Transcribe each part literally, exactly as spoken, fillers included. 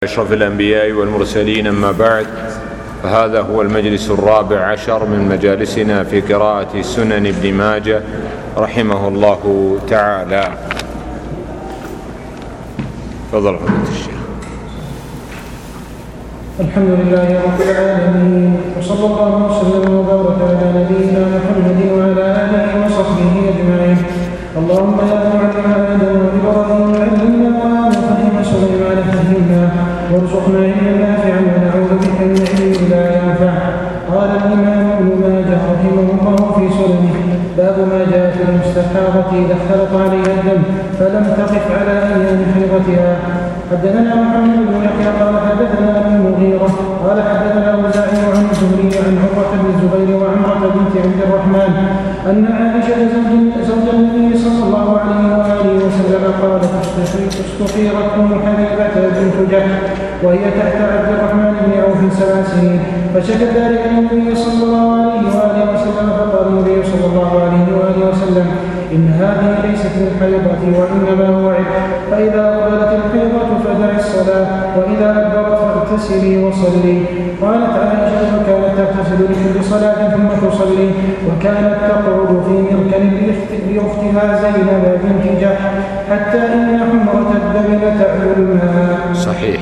أشرف الأنبياء والمرسلين، أما بعد، فهذا هو المجلس الرابع عشر من مجالسنا في قراءة سنن ابن ماجه رحمه الله تعالى. تفضل فضيلة الشيخ. الحمد لله رب العالمين، وصلى الله وسلم وبارك على نبينا محمد وعلى آله وصحبه أجمعين. اللهم يا معلم آدم وإبراهيم علمنا وما فهم سليمان فهمنا، وارزقنا علما نافعا ونعوذ بك من علم لا ينفع. قال الإمام ابن ماجه رحمه الله في سننه: باب ما جاء في المستحاضة إذا اختلط عليها الدم فلم تقف على أيام حيضتها. حدثنا محمد بن يحيى قال حدثنا ابن المغيرة قال حدثنا وزاعي عن الزهري عن عروة بن الزبير وعمرة بنت عبد الرحمن أن عائشة زوج النبي صلى الله عليه وآله وسلم قالت: استخيرت أم حبيبة بنت جحش وهي تحت عبد الرحمن بن عوف سبع سنين، فشكت ذلك النبي صلى الله عليه وآله وسلم، فقال النبي صلى الله عليه وآله وسلم: إن هذه ليست من الحيضة وإنما هو عبء، فإذا أقبلت الحيضة فدعي الصلاة، وإذا أدبرت فاغتسلي وصلي. قالت عائشة: وكانت تغتسل لكل صلاة ثم تصلي، وكانت تقعد في مركن لأختها زينب بنت جحش حتى إن حمرة الدم لتعلو الماء. صحيح.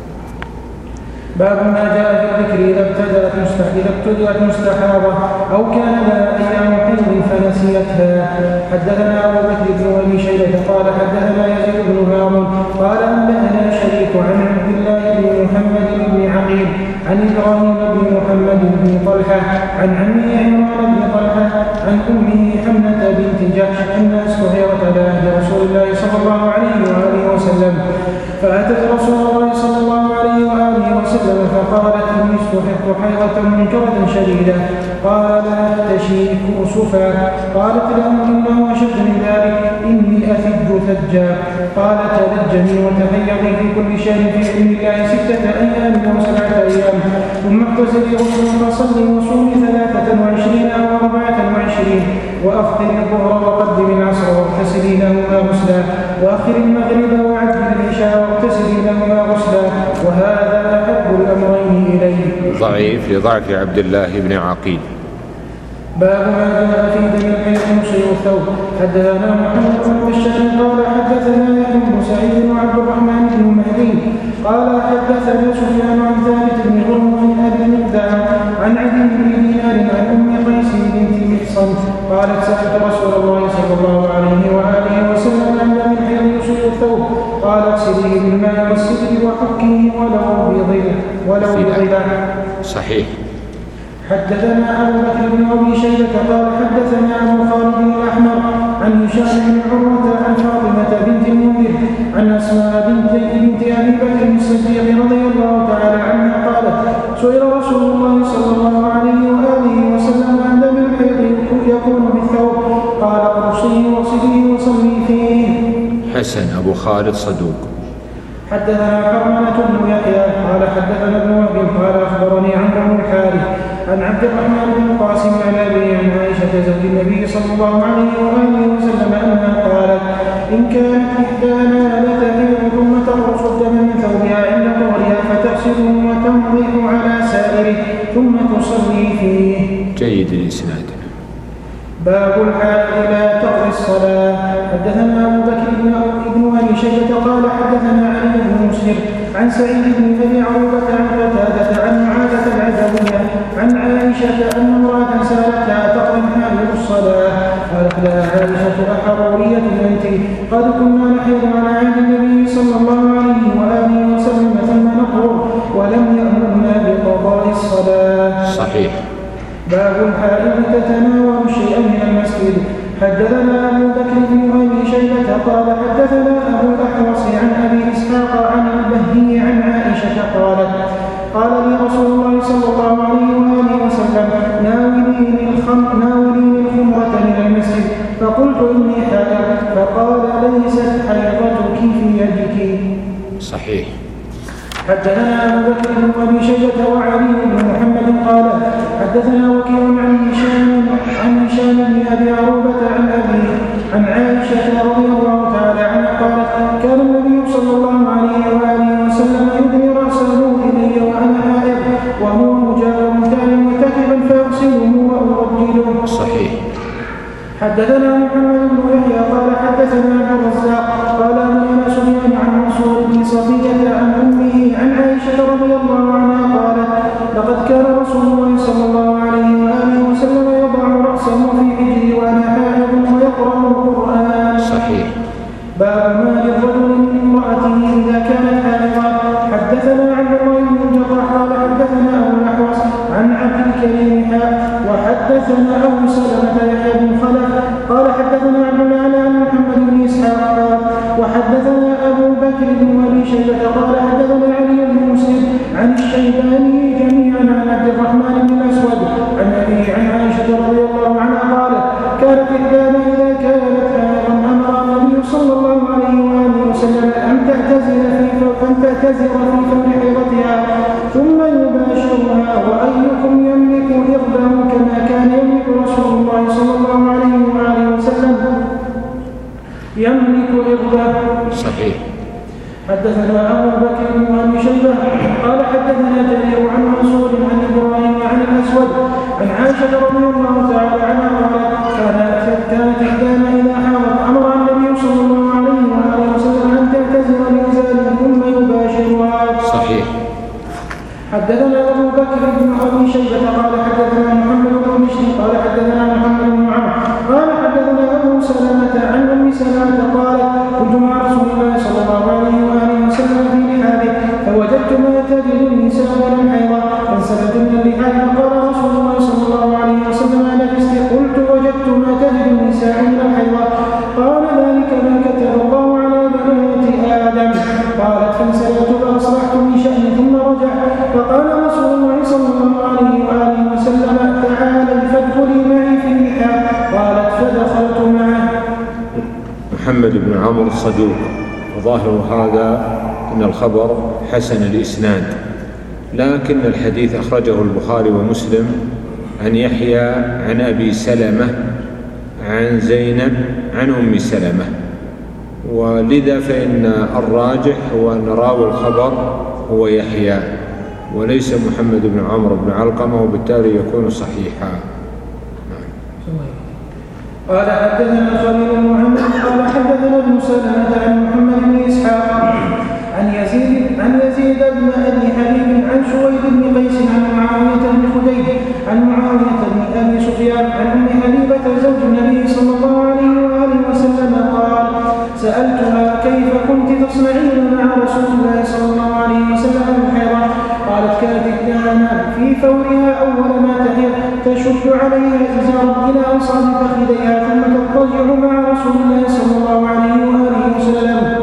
باب ما جاء في الذكر إذا ابتدأت مستحاضة مستحاضة أو كان لها أيام حيض فنسيتها. حدثنا أبو بكر بن أبي شيبة قال حدثنا يزيد بن هارون قال أنبأنا شريك عن عبد الله بن محمد بن عقيل عن إبراهيم بن محمد بن طلحة عن عمه عمران بن طلحة عن أمه حمنة بنت جحش أنها استحيضت على عهد رسول الله صلى الله عليه وآله وسلم، فأتت رسول الله صلى الله عليه وآله وسلم فقالت: إني استحضت حيضة منكرة شديدة. قال: لا تشيك أسفا. قالت له: إنه أشد من ذلك، إني أثج ثجا. قال: تلجمي وتحيضي في كل شهر في علم الله ستة أيام وسبعة أيام، ثم اغتسلي غسلا فصلي وصومي ثلاثة وعشرين أو أربعة وعشرين، وأفطري الظهر وقدمي العصر واغتسلي لهما غسلا، وأخر المغرب وعجل العشاء واغتسلي لهما غسلا، وهذا أحب الأمرين إليه. ضعيف لضعف عبد الله بن عقيل. باب ما جاء في دم الحيض يصيب الثوب. حدثنا محمد بن بشار قال حدثنا يحيى بن سعيد وعبد الرحمن بن مهدي قال حدثنا سفيان عن ثابت بن غرم عن ابي المقدام عن عدي بن دينار عن ام قيس بنت محصن قالت: سألت رسول الله صلى الله عليه وآله وسلم عن دم الحيض يصيب الثوب، قال: اغسليه بالماء والسدر وحكيه ولو بضلع ولو بضلع. صحيح. حدثنا أبو بكر بن أبي شيبة قال حدثنا أبو خالد الأحمر عن هشام بن عروة عن فاطمة بنت المنذر عن أسماء بنت بنت أبي بكر الصديق رضي الله تعالى عنها قالت: سئل رسول الله صلى الله عليه وآله وسلم عن دم الحيض يكون بالثوب، قال: قرصيه وصليه وصلي فيه. حسن. أبو خالد صدوق. حدثنا حرملة بن يحيى قال حدثنا ابن وهب قال أخبرني عمرو بن الحارث عن عبد الرحمن بن القاسم عن أبي عن عائشة زوج النبي صلى الله عليه وآله وسلم أنها قالت: إن كانت إحدانا لتحيض ثم تقرص الدم من ثوبها عند ظهرها فتغسله وتنضح على سائره ثم تصلي فيه. جيد الإسناد. باب الحائض لا تقضي الصلاة. حدثنا أبو بكر بن أبي شيبة قال حدثنا علي بن مسهر عن سعيد بن أبي عروبة عن قتادة عن معاذة العدوية عن عائشة أن امرأة سألتها: تقضي الحائض الصلاة؟ قالت لها عائشة: أحرورية أنت؟ قد كنا نحيض على عهد النبي صلى الله عليه وآله وسلم ثم نطهر ولم يأمرنا بقضاء الصلاة. صحيح. باب الحائض تتناول شيئا من المسجد. حدثنا أبو بكر بن أبي شيبة قال حدثنا أبو الأحوص عن أبي إسحاق عن البهي عن عائشة قالت: قال لي رسول الله صلى الله عليه وآله وسلم: ناوليني الخمر ناوليني الخمرة من المسجد، فقلت: إني حائض، فقال: ليست حيضتك في يدك. صحيح. حدثنا أبو بكر بن أبي شيبة وعلي بن محمد قال حدثنا وكيع عن هشام عن هشام بن أبي عروبة عن أبيه عن عائشة رضي الله تعالى عنها قالت كان النبي صلى الله عليه وآله وسلم يدني رأسه إلي وأنا حائض وهو مجاور كان مرتكبا فأغسله وأرجله. صحيح. حدثنا محمد بن يحيى قال حدثنا عبد الرزاق قال أخبرنا سفيان عن منصور بن صفية عن أمه عن عائشة رضي الله عنها قالت لقد كان رسول الله صلى الله عليه وآله وسلم يضع رأسه في حجره وأنا حائض ويقرأ القرآن. صحيح. باب ما للرجل من امرأته إذا كانت حائضا. حدثنا عبد الله بن الجراح قال حدثنا أبو الأحوص عن عبد الكريم حاء وحدثنا أبو سلمة يحيى بن خلف قال حدثنا عبد الأعلى عن محمد بن إسحاق قال وحدثنا أبو بكر بن أبي شيبة قال حدثنا علي بن مسلم عن الشيباني جميعا عن عبد الرحمن بن الأسود عن أبي عن عائشة رضي الله عنها قالت كانت إحدانا إذا كانت حائضا أمر النبي صلى الله عليه وآله وسلم أن تعتزل في أن تعتزل في فم حيضتها ثم يباشرها وأيكم يملك إرضه كما كان يملك رسول الله صلى الله عليه وآله وسلم يملك إرضه. صحيح. حدثنا أبو بكر بن أبي شيبة قال حدثنا جرير عن منصور عن إبراهيم عن الأسود عن عائشة رضي الله تعالى عنها قالت كانت إحدانا إذا حاضت أمر النبي صلى الله عليه وآله وسلم أن تعتزل بإزاله ثم يباشرها. صحيح. حدثنا أبو بكر بن أبي شيبة قال حدثنا محمد بن بشر قال حدثنا محمد بن عمرو قال حدثنا أبو سلمة عن أم سلمة قال كنت مع رسول الله صلى الله عليه وآله وسلم في لحافه فوجدت ما تجد النساء من الحيضة فانسلت من اللحاف فقال رسول الله صلى الله عليه وسلم أنا فستي قلت وجدت ما تجد النساء من الحيضة قال ذلك ما كتب الله على بنات آدم قالت فانسلت فأصلحت من شأني ثم رجعت فقال رسول الله صلى الله عليه وآله وسلم تعالي فادخلي معي في اللحاف قالت فدخلت معه. محمد بن عمرو صدوق وظاهر هذا أن الخبر حسن الإسناد لكن الحديث أخرجه البخاري ومسلم عن يحيى عن أبي سلمة عن زينب عن أم سلمة ولذا فإن الراجح هو أن راوي الخبر هو يحيى وليس محمد بن عمرو بن علقمة وبالتالي يكون صحيحا. قال حدثنا خليل بن محمد قال حدثنا ابن سلمة عن محمد بن إسحاق عن يزيد عن يزيد بن أبي حبيب عن سويد بن قيس عن معاوية بن خديج عن معاوية بن أبي سفيان عن أم حبيبة زوج النبي صلى الله عليه وآله وسلم قال سألتها كيف كنت تصنعين مع رسول الله صلى الله عليه وسلم الحيضة قالت كانت إحدانا في ثورها أول ما تحيض تشد عليها إزارا إلى أنصاب فخذيها ثم تضطجع مع رسول الله صلى الله عليه وآله وسلم.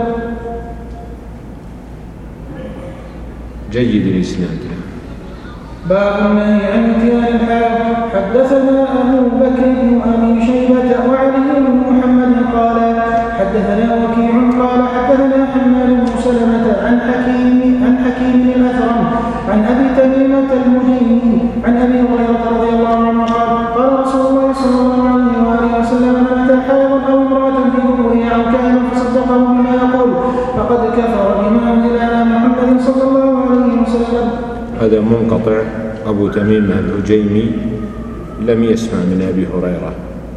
جيد الإسناد. باب النهي عن اتيان الحائض. حدثنا أبو بكر بن أبي شيبة وعلي بن محمد قال حدثنا وكيع قال حدثنا حماد بن سلمة عن حكيم عن حكيم الأثرم عن أبي تميمة المجيني عن أبي هريرة رضي الله عنه قال قال رسول الله صلى الله عليه وآله وسلم من أتى حائضا أو امرأة في دبرها أو كائنا فصدقه بما يقول فقد كفر بما أنزل على محمد صلى الله عليه وسلم. هذا منقطع. أبو تميمة الهجيمي لم يسمع من أبي هريرة.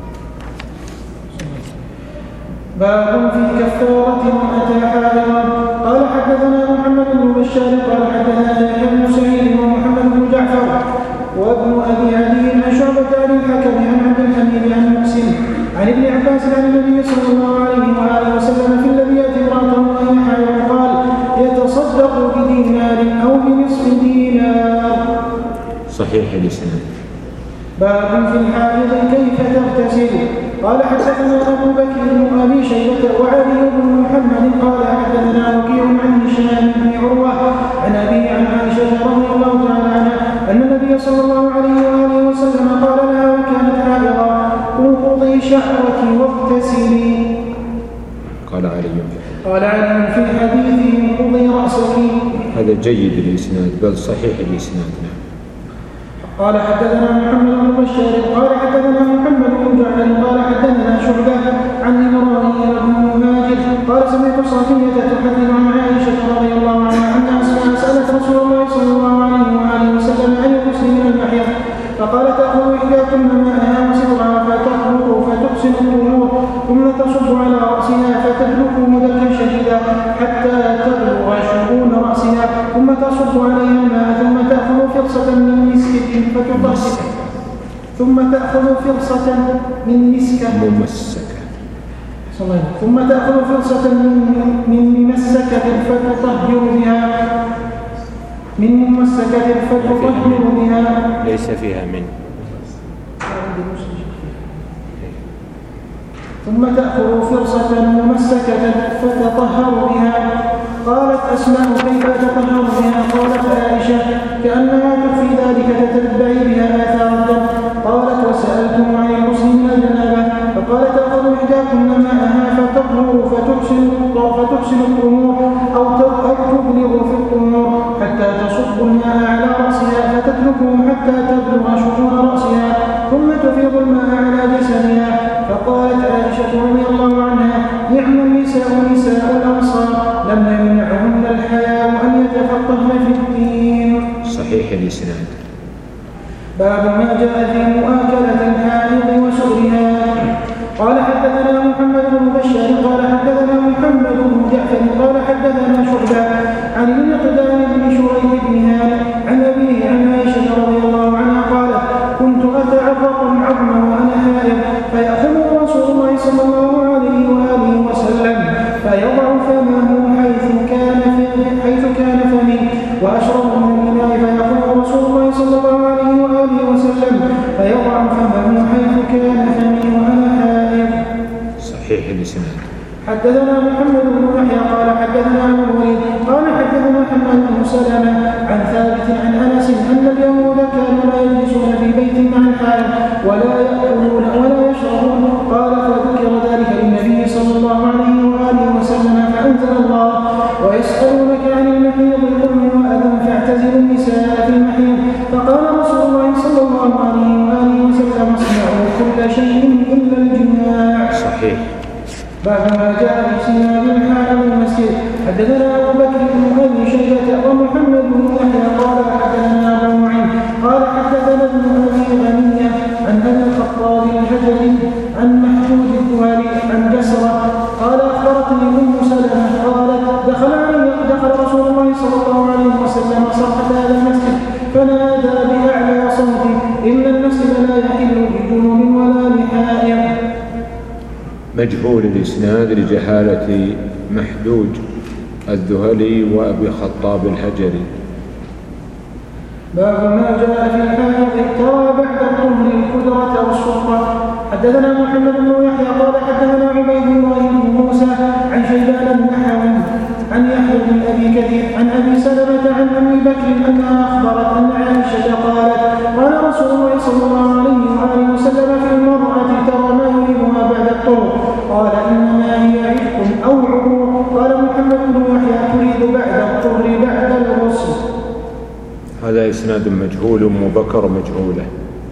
باب في كفارة من أتى حائضا. قال حدثنا محمد بن بشار قال حدثنا يحيى بن سعيد ومحمد بن جعفر وابن أبي عدي عن شعبة عن الحكم عن عبد الحميد عن محسن عن ابن عباس عن النبي صلى الله عليه وآله وسلم في الذي يأتي امرأته وهي حائض قال يتصدق بدينار أو بنصف دينار. صحيح الإسناد. باب في الحائض كيف تغتسل. قال حدثنا أبو بكر بن أبي شيبة وعلي بن محمد قال حدثنا وكيع عن هشام بن عروة عن أبي عن عائشة رضي الله تعالى عنها أن النبي صلى الله عليه وآله وسلم قال لها وكانت حائضا انقضي شعرك واغتسلي. قال علي قال علي في حديثه انقضي رأسك. هذا جيد الإسناد بل صحيح الإسناد. قال حدثنا محمد بن بشار قال حدثنا محمد بن جعفر قال حدثنا شعبة عن إبراهيم بن مهاجر قال سمعت صافية تحدث عن عائشة رضي الله عنها أن أسماء سألت رسول الله صلى الله عليه وآله وسلم أي المسلم من المحيض فقال تأخذ إحداكن ماءها وسدرها فتخلق فتحسن الأمور ثم تصب على رأسها فتدلكه دلكا شديدا حتى تبلغ شؤون رأسها ثم تصب عليها الماء ثم تأخذ فرصة من مسك فتطهر ثم تأخذ فرصة من مسكة ممسكة ثم تأخذ فرصة من من ممسكة فتطهر بها من ممسكة فتطهر بها ليس فيها من ثم تأخذ فرصة ممسكة فتطهر بها. قالت أسماء كيف تطهر بها؟ قالت عائشة كأنها تخفي ذلك تتبعي بها آثار الدم. قالت وسألتم عن المسلم الجنابة فقال تأخذ إحداكن ماءها فتطهر فتحسن فتحسن الأمور أو تبلغ في الأمور حتى تصب الماء على رأسها فتتركه حتى تبلغ شؤون رأسها ثم تفيض الماء على جسدها. فقالت عائشة رضي الله عنها نعم النساء نساء الأنصار لم يمنعهن الحياء أن يتفقهن في الدين. صحيح الإسناد. باب ما جاء في مؤاكلة الحائض وسؤرها. قال حدثنا محمد بن بشار قال حدثنا محمد بن جعفر قال حدثنا شعبة عن المقدام بن شريح بن هانئ عن أبيه عن عائشة رضي الله عنها قالت كنت أتعرق العظم وأنا حائض فيأخذ رسول الله صلى الله عليه وآله وسلم فيضع فمه حيث كان حيث كان فمي وأشرب من الماء فيأخذ رسول الله صلى الله عليه وآله وسلم فيضع فمه حيث كان فمي وأنا حائض. صحيح الإسناد. حدثنا محمد بن يحيى قال حدثنا ابو الوليد قال حدثنا حماد بن سلمة عن ثابت عن انس ان اليهود كانوا لا يجلسون في بيت مع الحائض ولا ياكلون ولا يشربون. قال فذكر ذلك للنبي صلى الله عليه واله وسلم فانزل الله ويسالونك عن المحيض قل هو اذى فاعتزلوا النساء في المحيض. فقال رسول الله صلى الله عليه واله وسلم اصنعوا كل شيء الا الجماع. صحيح. باب ما جاء في صيام الحائض المسجد. حدثنا ابو بكر بن ابي شيبه ومحمد بن يحيى قال حدثنا ابو معين قال حدثنا ابن ابي غنيه عن ابي الخطاب الحجري عن محمود الدهلي عن جسره قال اخبرتني ام سلمه قالت دخل علي دخل رسول الله صلى الله عليه وسلم صرحه هذا المسجد فنادى باعلى صوته ان المسجد لا يحل لجنوب ولا لحائض. مجهول الإسناد لجهالة محدوج الذهلي وأبي خطاب الحجري. باب ما جاء في الحائض ترى بعد الطهر القدرة والسلطة. حدثنا محمد بن يحيى قال حدثنا عبيد الله بن موسى عن شيبان بن حمد عن يحيى بن ابي كثير عن ابي سلمة عن ام بكر انها اخبرت ان عائشة قالت قال رسول الله صلى الله عليه واله وسلم في المرأة ترى ما يريبها بعد الطهر قال انما هي عتق او عروق. قال محمد بن يحيى تريد بعد الطهر بعد الغسل. هذا إسناد مجهول وبكر مجهولة.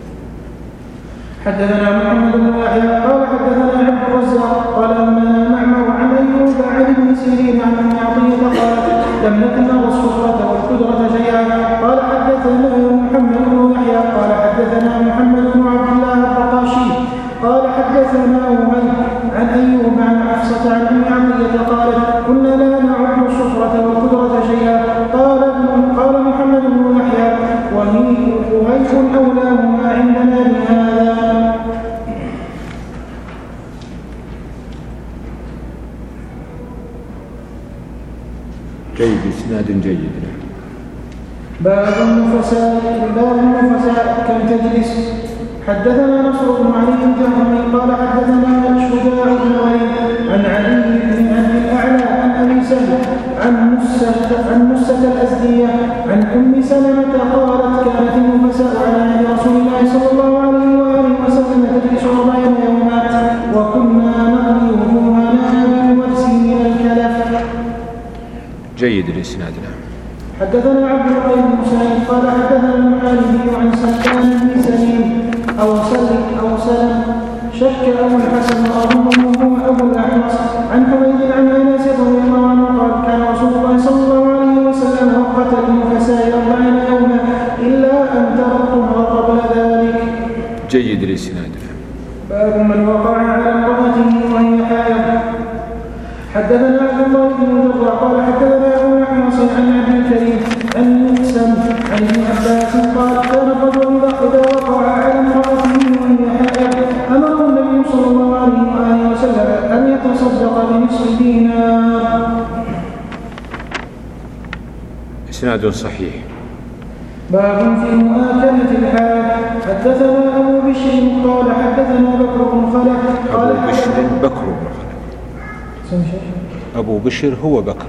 حدثنا محمد بن يحيى قال حدثنا عبد الرزاق قال أنبأنا معمر عن أيوب عن ابن سيرين عن ابن عطية قالت لم نكن نرى السفرة والقدرة شيئا. قال حدثنا محمد بن يحيى قال حدثنا محمد بن عبد الله الرقاشي قال حدثنا أبي عن أيوب عن حفصة عن ابن عطية قالت كنا لا نعد السفرة والقدرة شيئا. قال قال محمد بن يحيى وهي وهيف أولاهما عندنا بهذا. جيد إسناد جيد. باب النفساء باب النفساء كم تجلس. حدثنا نصر بن علي الجهمي قال حدثنا شجاع بن وليد عن علي بن ابي الاعلى عن ابي سهل عن مسة عن مسة الازدية عن ام سلمة قالت كانت النفساء على عهد رسول الله صلى الله عليه واله وسلم تجلس أربعين يوما وكنا نغلي وجوهنا بالورس من الكلف. جيد الاسناد. حدثنا عبد الله بن سعيد قال حدثنا المحاربي عن سلمان بن سليم أو سلم أو سلم شك أبو الحسن وأظنه هو أبو الأحوص عن حميد عن أنس رضي الله عنه قال كان رسول الله صلى الله عليه وسلم وقت النفساء أربعين يوما إلا أن تركتم قبل ذلك. جيد الإسناد. باب من وقع على امرأته وهي حائض. حدثنا عبد الله بن الجراح قال حدثنا أبو الأحوص عن عبد الكريم عن مقسم عن ابن عباس قال كان الرجل إذا وقع على امرأته وهي حائض أمر النبي صلى الله عليه وآله وسلم أن يتصدق بنصف دينار. إسناد صحيح. باب في مؤاكلة الحائض. حدثنا أبو بشر قال حدثنا بكر بن خلف قال أبو بشر بكر بن خلف. أبو بشر هو بكر.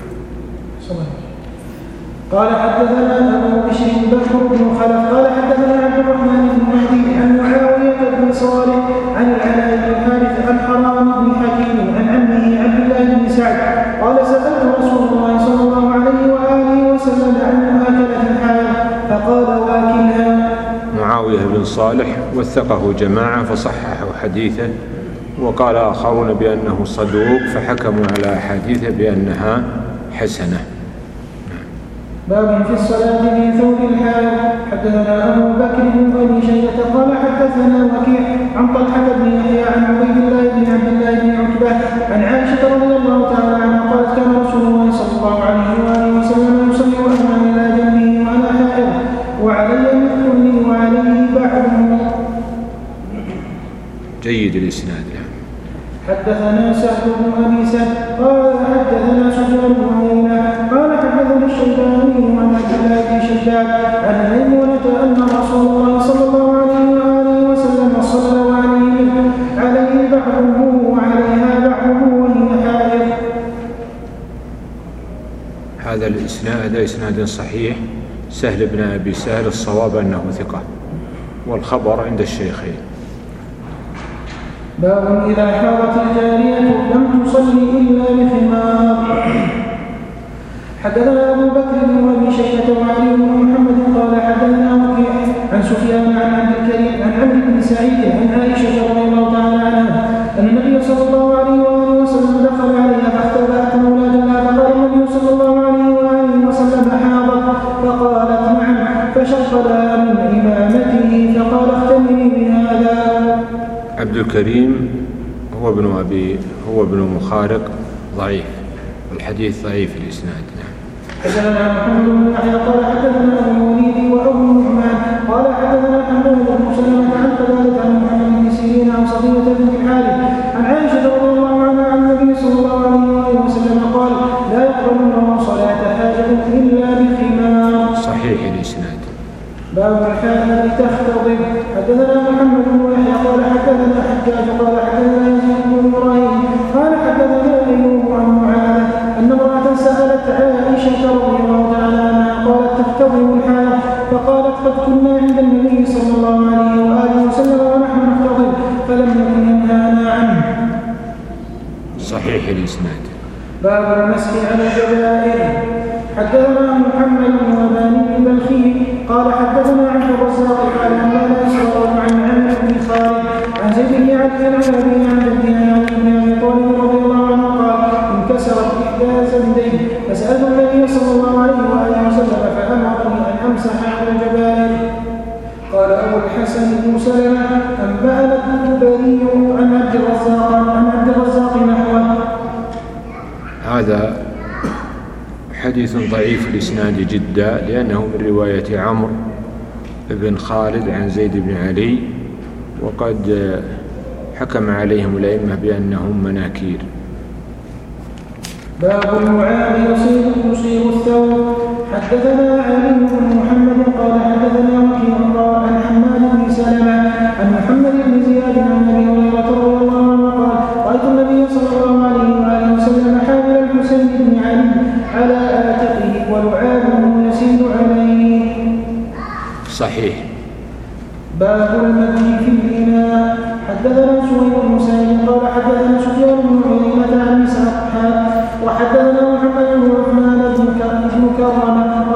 قال حدثنا أبو بشر بكر بن خلف قال حدثنا عبد الرحمن بن مهدي عن معاوية بن صالح عن العلاء بن الحارث عن حرام بن حكيم عن عمه عبد الله بن سعد قال سألت رسول الله صلى الله عليه وآله وسلم عن مؤاكلة الحائض فقال واكلها. معاوية بن صالح وثقه جماعة فصححوا حديثه، وقال آخرون بأنه صدوق فحكموا على حديثه بأنها حسنة. باب في الصلاة في ثوب الحائض. حدثنا أبو بكر بن أبي شيبة قال حدثنا وكيع عن طلحة بن يحيى عن عبيد الله بن عبد الله بن عتبة عن عائشة رضي الله تعالى عنها قالت كان رسول الله صلى الله عليه وآله وسلم يصلي وأنا إلى جنبه وأنا حائض وعلي مثل لي وعليه بعض. جيد الإسناد. حدثنا سهل بن أبي سهل قال حدثنا سفيان بن عيينة قال حدثنا الشيباني عن عبد الله بن شداد عن ميمونة أن رسول الله صلى الله عليه وآله وسلم صلى وعليه عليه بعضه وعليها بعضه وهي حائض. هذا الإسناد إسناد صحيح. سهل بن أبي سهل الصواب أنه ثقة، والخبر عند الشيخين. باب إذا حاضت الجارية لم تصلي إلا بخمار. حدثنا أبو بكر بن أبي شيبة وعلي بن محمد قال حدثنا وكيع عن سفيان عن عبد الكريم عن عمرو بن سعيد عن عائشة رضي الله تعالى عنها أن النبي صلى الله عليه وآله وسلم دخل عليها فاختبأت مولاه لها فقال النبي صلى الله عليه وآله وسلم حاضت فقالت نعم فشق لها من إمامته فقال اختمني بهذا. عبد الكريم هو ابن أبي هو ابن مخارق ضعيف، الحديث ضعيف الإسناد. حدثنا محمد بن يحيى قال حدثنا ابو الوليد وابو النعمان قال حدثنا حماد بن سلمة عن قتادة عن محمد بن سيرين عن صفية بنت الحارث عن عائشة رضي الله عنها عن النبي صلى الله عليه وسلم قال لا يقبل الله صلاة حائض إلا بخمار. صحيح الإسناد. باب الحائض تختضب. حدثنا محمد بن يحيى قال حدثنا حجاج قال حدثنا يزيد بن ابراهيم قال حدثنا ايوب عن معاذ ان امراه سالت عائشه رضي الله تعالى عنها قالت تختضب الحائض فقالت قد كنا عند النبي صلى الله عليه واله وسلم ونحن نختضب فلم يكن ينهانا عنه. صحيح الاسناد. باب المسح على الجبائر. حدثنا محمد بن أبان البلخي قال حدثنا عن الرزاق قال أنبانا إسرائيل عن عمرو بن خالد عن زيد بن علي عن أبي عن جده عن بن أبي طالب رضي الله عنه قال انكسرت إحدى زندين فسألت النبي صلى الله عليه وآله وسلم فأمرني أن أمسح على الجبائر. قال أبو الحسن بن سلمة أنبأنا البري عن عبد الرزاق عن عبد الرزاق نحوه. هذا حديث ضعيف الإسناد جدا، لأنه من رواية عمرو بن خالد عن زيد بن علي، وقد حكم عليهم الأئمة بأنهم مناكير. باب المعاد يصيب يصيب الثوب. حدثنا علي بن محمد قال حدثنا وكيع عن حماد بن سلمة عن محمد بن زياد عن ابي هريره رضي الله عنه قال رايت النبي صلى الله عليه واله وسلم حامل الحسين بن علي على آتقه ولعابه يسيل عليه. صحيح. باب المدي في الإناء. حدثنا سويد بن سعيد قال حدثنا سفيان بن عيينة عن إسحاق وحدثنا محمد بن عثمان بن كرمة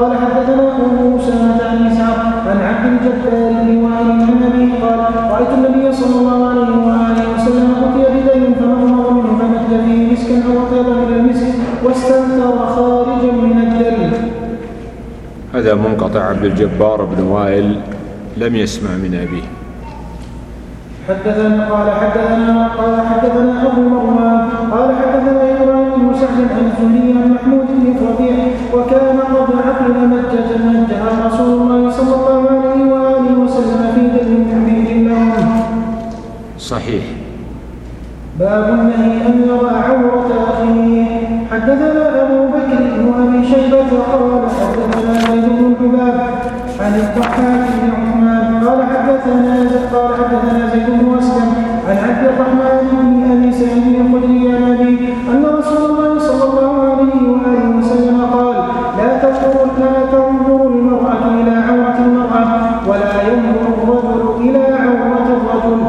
الجبار بن وائل عن أبيه قال رأيت النبي صلى الله عليه وآله وسلم أتي بدين فمضمض منه فمد فيه مسكا أو طيبا من المسك واستنثر خارجا من الدل. هذا منقطع. عبد الجبار بن وائل لم يسمع من أبيه. حدثنا قال حدثنا قال حدثنا أبو مروان قال حدثنا إبراهيم بن سعد عن الزهري عن محمود بن ربيع وكان قد عقل مجة مجها رسول الله صلى الله عليه وآله وسلم في دم من بيت لهم. صحيح. باب النهي أن يرى عورة أخيه. حدثنا أبو بكر بن أبي شيبة قال حدثنا زيد بن حباب عن الضحاك بن عثمان قال حدثنا قال حدثنا زيد بن أسلم عن عبد الرحمن بن أبي سعيد الخدري عن أبيه أن رسول الله صلى الله عليه وآله وسلم قال لا تنظر لا تنظر المرأة إلى عورة المرأة ولا ينظر الرجل إلى عورة الرجل.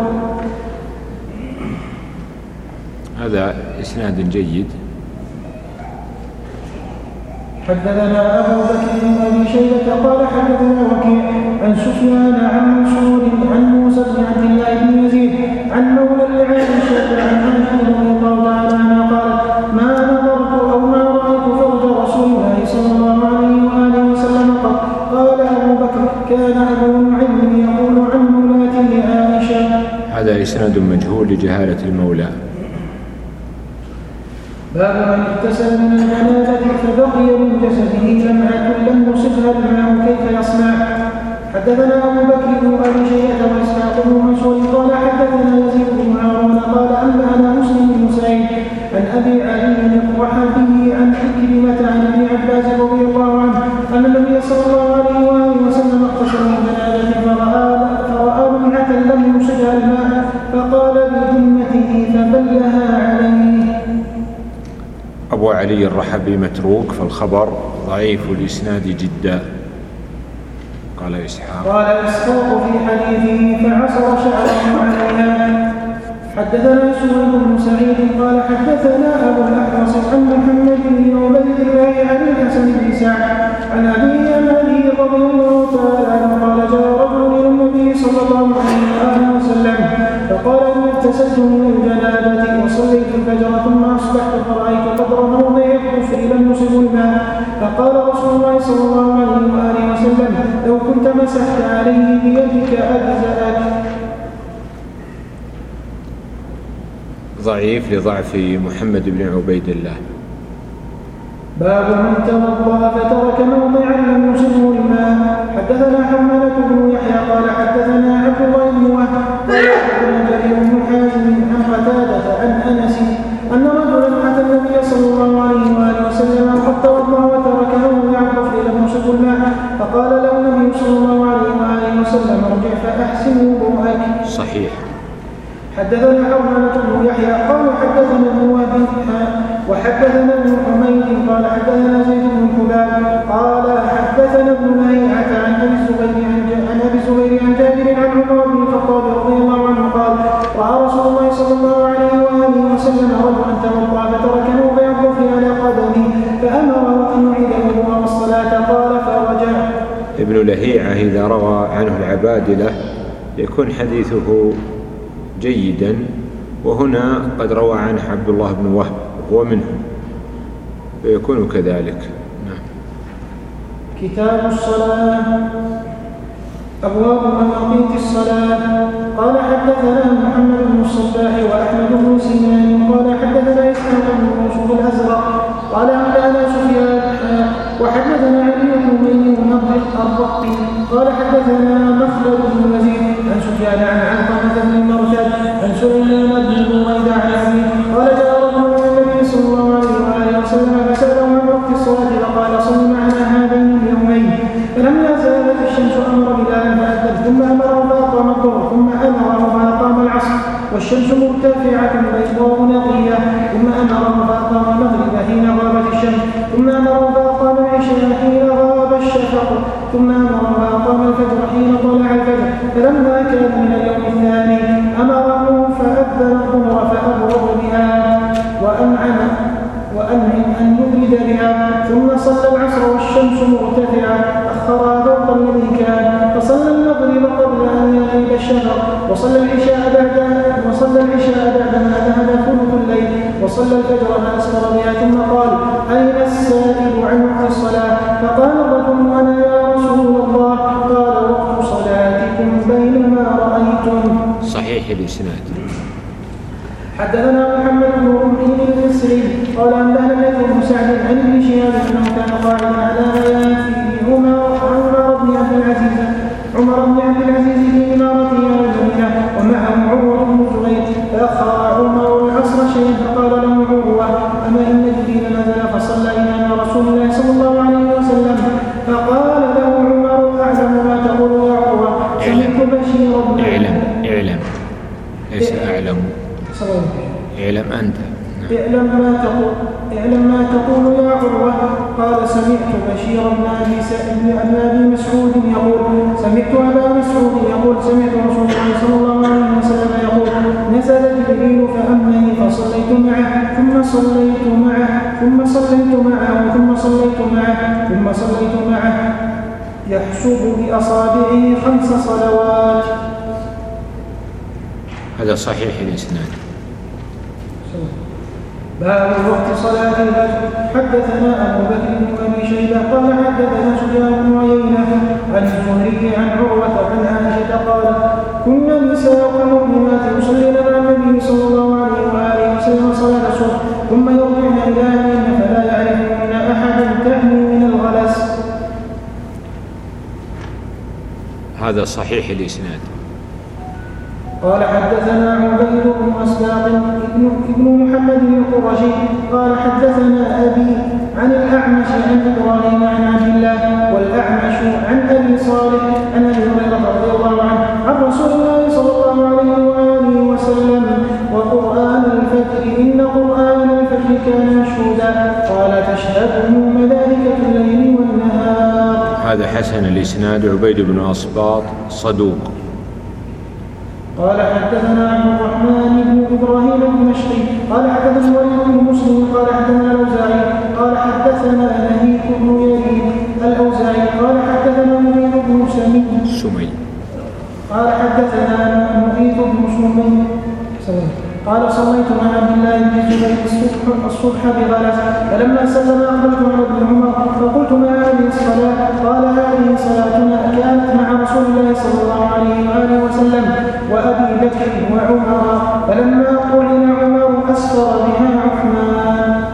هذا إسناد جيد. حدثنا أبو بكر بن أبي شيبة قال حدثنا وكيع عن سفيان عن منصور عن موسى بن عبد الله بن يزيد عن مولى لعائشة عن عائشة رضي الله تعالى عنها قالت ما نظرت أو ما رأيت فرج رسول الله صلى الله عليه وآله وسلم قط. قال أبو بكر كان أبو نعيم يقول عن مولاة لعائشة. هذا إسناد مجهول لجهالة المولى. باب من اغتسل من الجنابة فبقي من جسده لمعة لم يصبها الماء كيف يصنع. حدثنا أبو بكر بن أبي شيبة وإسحاق بن منصور قال حدثنا يزيد بن هارون قال أنبأنا مسلم بن سعيد عن أبي علي الرحبي عن عكرمة عن ابن عباس رضي الله عنه أن النبي صلى الله عليه وآله وسلم اغتسل من جنابة فرأى لمعة لم يصبها الماء فقال بذمته فبلها عليه. أبو علي الرحبي متروك فالخبر ضعيف الإسناد جدا. قال إسحاق قال إسحاق في حديثه فعصر شعره عليها. حدثنا سويد بن سعيد قال حدثنا أبو الأحوص عن محمد بن عبيد الله عن الحسن بن سعد عن أبي أمالي رضي الله تعالى عنه قال جاء رجل إلى النبي صلى الله عليه وسلم فقال إني اغتسلت من الجنابة وصليت الفجر ثم أصبحت فرأيت قدر موضع الكفر لم يصب الماء فقال رسول الله صلى الله عليه وآله وسلم لو كنت مسحت عليه بيدك أجزأك. ضعيف لضعف محمد بن عبيد الله. باب من توضأ فترك موضعا لم يصبه الماء. حدثنا حمالة بن يحيى قال حدثنا عبد الله بن وهب قال حدثنا جرير بن حازم عن قتادة عن أنس أن رجلا أتى النبي صلى الله عليه وآله وسلم قد توضأ وترك موضع الكفر لم يصبه الماء فقال له النبي صلى الله عليه وآله وسلم ارجع فأحسن وضوءك. صحيح. حدثنا حرملة بن يحيى قال حدثنا ابن وهب وحدثنا ابن حميد قال حدثنا زيد بن حباب قال حدثنا ابن لهيعة عن ابي الزبير عن ابي الزبير عن جابر عن عمر بن الخطاب رضي الله عنه قال راى رسول الله صلى الله عليه واله وسلم رجلا توضا فترك موضع الكفر على قدمه فامره ان يعيد الوضوء والصلاه قال فرجع. ابن لهيعة إذا روى عنه العبادلة يكون حديثه جيدا، وهنا قد روى عنه عبد الله بن وهب وهو منهم فيكون كذلك. نعم. كتاب الصلاة. أبواب مواقيت الصلاة. قال حدثنا محمد بن الصباح وأحمد بن سنان قال حدثنا إسحاق بن يوسف الأزرق قال أنبأنا سفيان وحدثنا علي بن ميمون الرقي قال حدثنا مخلد بن يزيد عن سفيان عن علقمة بن مرشد عن سليمان بن بريدة عن أبيه قال جاء رجل إلى النبي صلى الله عليه وآله وسلم فسأله عن وقت الصلاة فقال صل معنا هذين اليومين فلما زالت الشمس أمر بلالا فأذن ثم أمره فأقام الظهر ثم أمره فأقام العصر والشمس مرتفعة بيضاء نقية ثم أمره فأقام المغرب حين غابت الشمس ثم أمره فأقام العشاء حين غاب الشفق ثم أمره فأقام الفجر حين طلع الفجر فلما كان من اليوم الثاني أمره فأذن الظهر فأبرد بها وأنعم وأنعم أن يبرد بها ثم صلى العصر والشمس مرتفعة أخرها فوق الذي كان فصلى المغرب وصلى العشاء بعد وصلى العشاء بعدما ذهب ثلث الليل وصلى الفجر فأسفر بها ثم قال أين السائل عن وقت الصلاة؟ فقال الرجل أنا يا رسول الله. قال وقت صلاتكم بينما رأيتم. صحيح الإسناد. حدثنا محمد بن رمحي المصري قال أنبأنا الليث بن سعد عن ابن شهاب أنه كان قاعدا على يافي عمر عمر بن عبد العزيز عمر بن عبد العزيز في إمارته على المدينة ومعه عروة بن الزبير فأخر عمر العصر شيئا فقال له عروة أما إن جبريل نزل فصلى إمام رسول الله صلى الله عليه وسلم فقال له عمر أعلم ما تقول يا عروة سمعت بشير بن اعلم اعلم ليس أعلم اعلم أنت. اعلم ما تقول اعلم ما تقول يا عروة. قال سمعت بشير بن أبي مسعود يقول سمعت أبا مسعود يقول سمعت رسول الله صلى الله عليه وسلم يقول نزل جبريل فأمني فصليت معه ثم صليت معه ثم صليت معه ثم صليت معه ثم صليت معه يحسب بأصابعه خمس صلوات. هذا صحيح الإسناد. باب وقت صلاة الفجر. حدثنا أبو بكر بن أبي شيبة قال حدثنا سفيان بن عيينة عن الزهري عن عروة عن عائشة قالت كنا نساء المؤمنات يصلين مع النبي صلى الله عليه وآله وسلم صلاة الصبح ثم يرجعن إلى أهلهن فلا يعرفن أحدا تعني من الغلس. هذا صحيح الإسناد. قال حدثنا عبيد بن أسباط ابن محمد القرشي قال حدثنا أبي عن الأعمش عن إبراهيم عن عبد الله والأعمش عن أبي صالح عن أبي هريرة رضي الله عنه عن رسول الله صلى الله عليه وآله وسلم وقرآن الفجر إن قرآن الفجر كان مشهودا قال تشهده ملائكة الليل والنهار. هذا حسن الإسناد. عبيد بن أسباط صدوق. قال حدثنا عبد الرحمن بن إبراهيم الدمشقي قال حدثنا الوليد بن مسلم قال حدثنا الأوزاعي قال حدثنا نهيك بن يزيد الأوزاعي قال حدثنا مغيث بن سمي سمي قال حدثنا مغيث بن سمي قال صليت مع عبد الله بن الزبير الصبح, الصبح بغلس فلما سلم أخبرت عن ابن عمر فقلت ما هذه الصلاة؟ قال هذه صلاتنا كانت مع رسول الله صلى الله عليه وآله وسلم وأبي بكر وعمر فلما قعن عمر أسفر بها عثمان.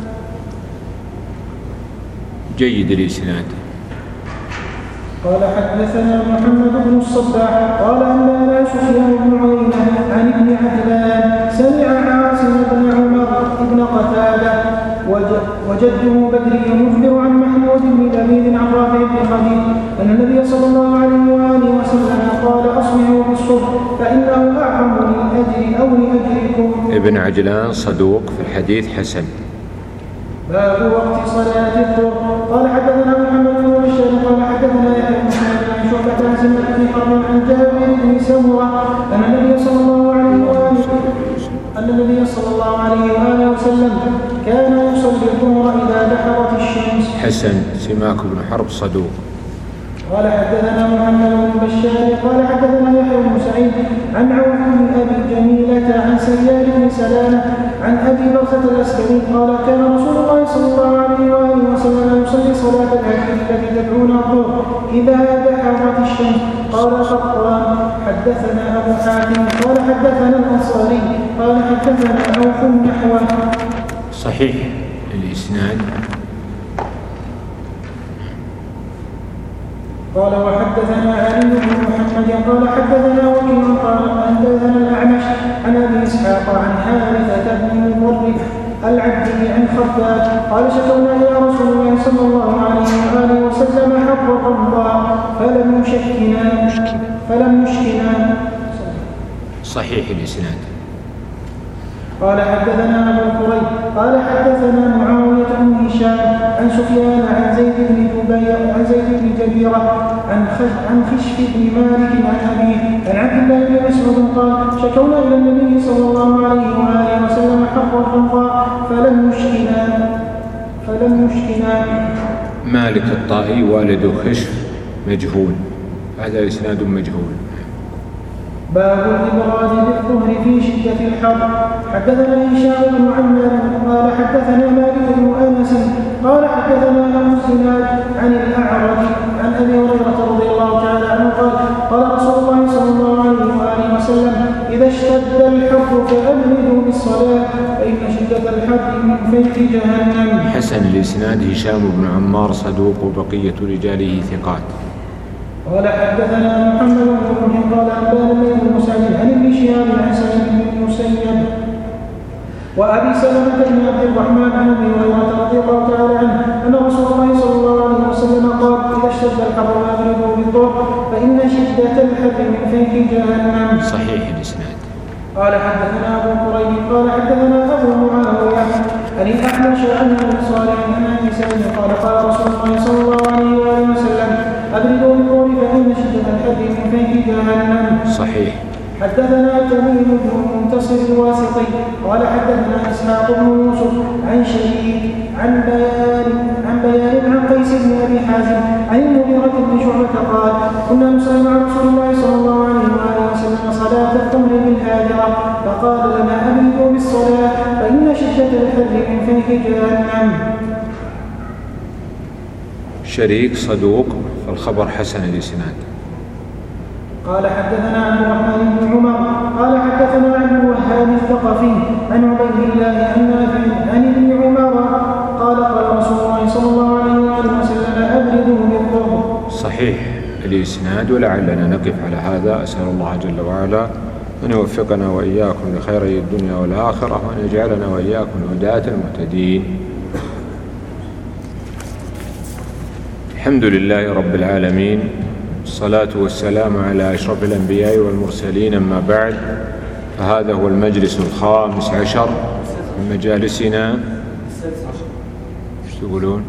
جيد الإسناد. قال حدثنا محمد بن الصباح قال أنبأنا سفيان بن عيينة عن ابن عجلان سمع عاصم بن عمر بن قتادة وجده بدري مخبر عن محمود بن لبيد عن رافع بن خديج أن النبي صلى الله عليه وآله وسلم قال أصبحوا بالصبح فإنه أعظم للأجر أو لأجركم. ابن عجلان صدوق في الحديث حسن. باب وقت صلاة الظهر. قال حدثنا محمد بن بشار قال حدثنا يحيى بن سعيد عن شعبة عن سماك بن حرب عن جابر بن سمرة أن النبي صلى الله عليه وآله أن النبي صلى الله عليه وآله وسلم كان يصلي الظهر إذا دحرت الشمس. حسن. سماك بن حرب صدوق. قال حدثنا محمد بن بشار قال حدثنا يحيى بن سعيد عن عوف بن أبي جميلة عن سيار بن سلامة عن أبي برزة الأسكري قال كان رسول الله صلى الله عليه وآله وسلم يصلي صلاة العصر التي تدعون الظهر إذا دحرت الشمس. قال قطان حدثنا أبو حاتم قال حدثنا الأنصاري قال حدثنا عوف نحوه. صحيح الإسناد. قال وحدثنا علي بن محمد قال حدثنا وكيل قال حدثنا الأعمش عن أبي إسحاق عن حارثة بن مطرف العبدي عن خباب قال شكونا إلى رسول الله صلى الله عليه وآله وسلم حق الرضا فلم يشكنا فلم يشكنا. صحيح الإسناد. قال حدثنا أبو كريب قال حدثنا معاوية بن هشام عن سفيان عن زيد بن جبير عن زيد بن جبيرة عن عن خشف بن مالك عن أبيه عن عبد الله بن مسعود قال شكونا إلى النبي صلى الله عليه وآله وسلم حق الرضا فلم يشكنا فلم يشكنا. مالك الطائي والد خشف مجهول. هذا إسناد مجهول. باب الإبراد بالطهر في شدة الحر. حدثنا هشام بن عمار قال حدثنا مالك بن أنس قال حدثنا أبو الزناد عن الأعرج عن أبي هريرة رضي الله تعالى عنه قال قال رسول الله صلى الله عليه وآله وسلم إذا اشتد الحر فأبردوا بالصلاة فإن شدة الحر من فيح جهنم. حسن الإسناد هشام بن عمار صدوق وبقية رجاله ثقات. قال حدثنا محمد بن رمح قال أنبانا بن مسعد عن ابن شهاب عن سعيد بن المسيب وأبي سلمة بن عبد الرحمن عن أبي هريرة رضي الله تعالى عنه أن رسول الله صلى الله عليه وسلم قال إذا اشتد الحر فأبردوا بالطهر فإن شدة الحر من فيح جهنم. صحيح الإسناد. قال حدثنا أبو كريم قال حدثنا أبو معاوية عن الأعمش عن أبي صالح عن أبي سعيد قال قال رسول الله صلى الله عليه وآله وسلم أبردوا بالطهر فإن شدة الحر من فيح جهنم. صحيح. حدثنا جميل بن منتصر الواسطي قال حدثنا إسحاق بن يوسف عن شريك عن بيان عن بيان عن قيس بن أبي حازم عن المغيرة بن شعبة قال كنا نصلي مع رسول الله صلى الله عليه وآله وسلم صلاة الظهر بالهاجرة فقال لنا أبردوا بالصلاة فإن شدة الحر من فيح جهنم. شريك صدوق فالخبر حسن الإسناد. قال حدثنا عبد الرحمن بن عمر قال حدثنا عبد الوهاب الثقفي عن عبيد الله عن نافع عن ابن عمر قال قال رسول الله صلى الله عليه وآله وسلم أبردوا بالطهر. صحيح الإسناد ولعلنا نقف على هذا. أسأل الله جل وعلا أن يوفقنا وإياكم لخيري الدنيا والآخرة وأن يجعلنا وإياكم هداة المهتدين. الحمد لله رب العالمين، الصلاة والسلام على أشرف الأنبياء والمرسلين، أما بعد، فهذا هو المجلس الخامس عشر من مجالسنا. ايش تقولون؟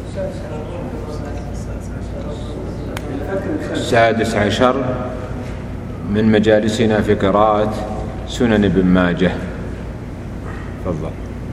السادس عشر من مجالسنا في قراءة سنن ابن ماجه. تفضل.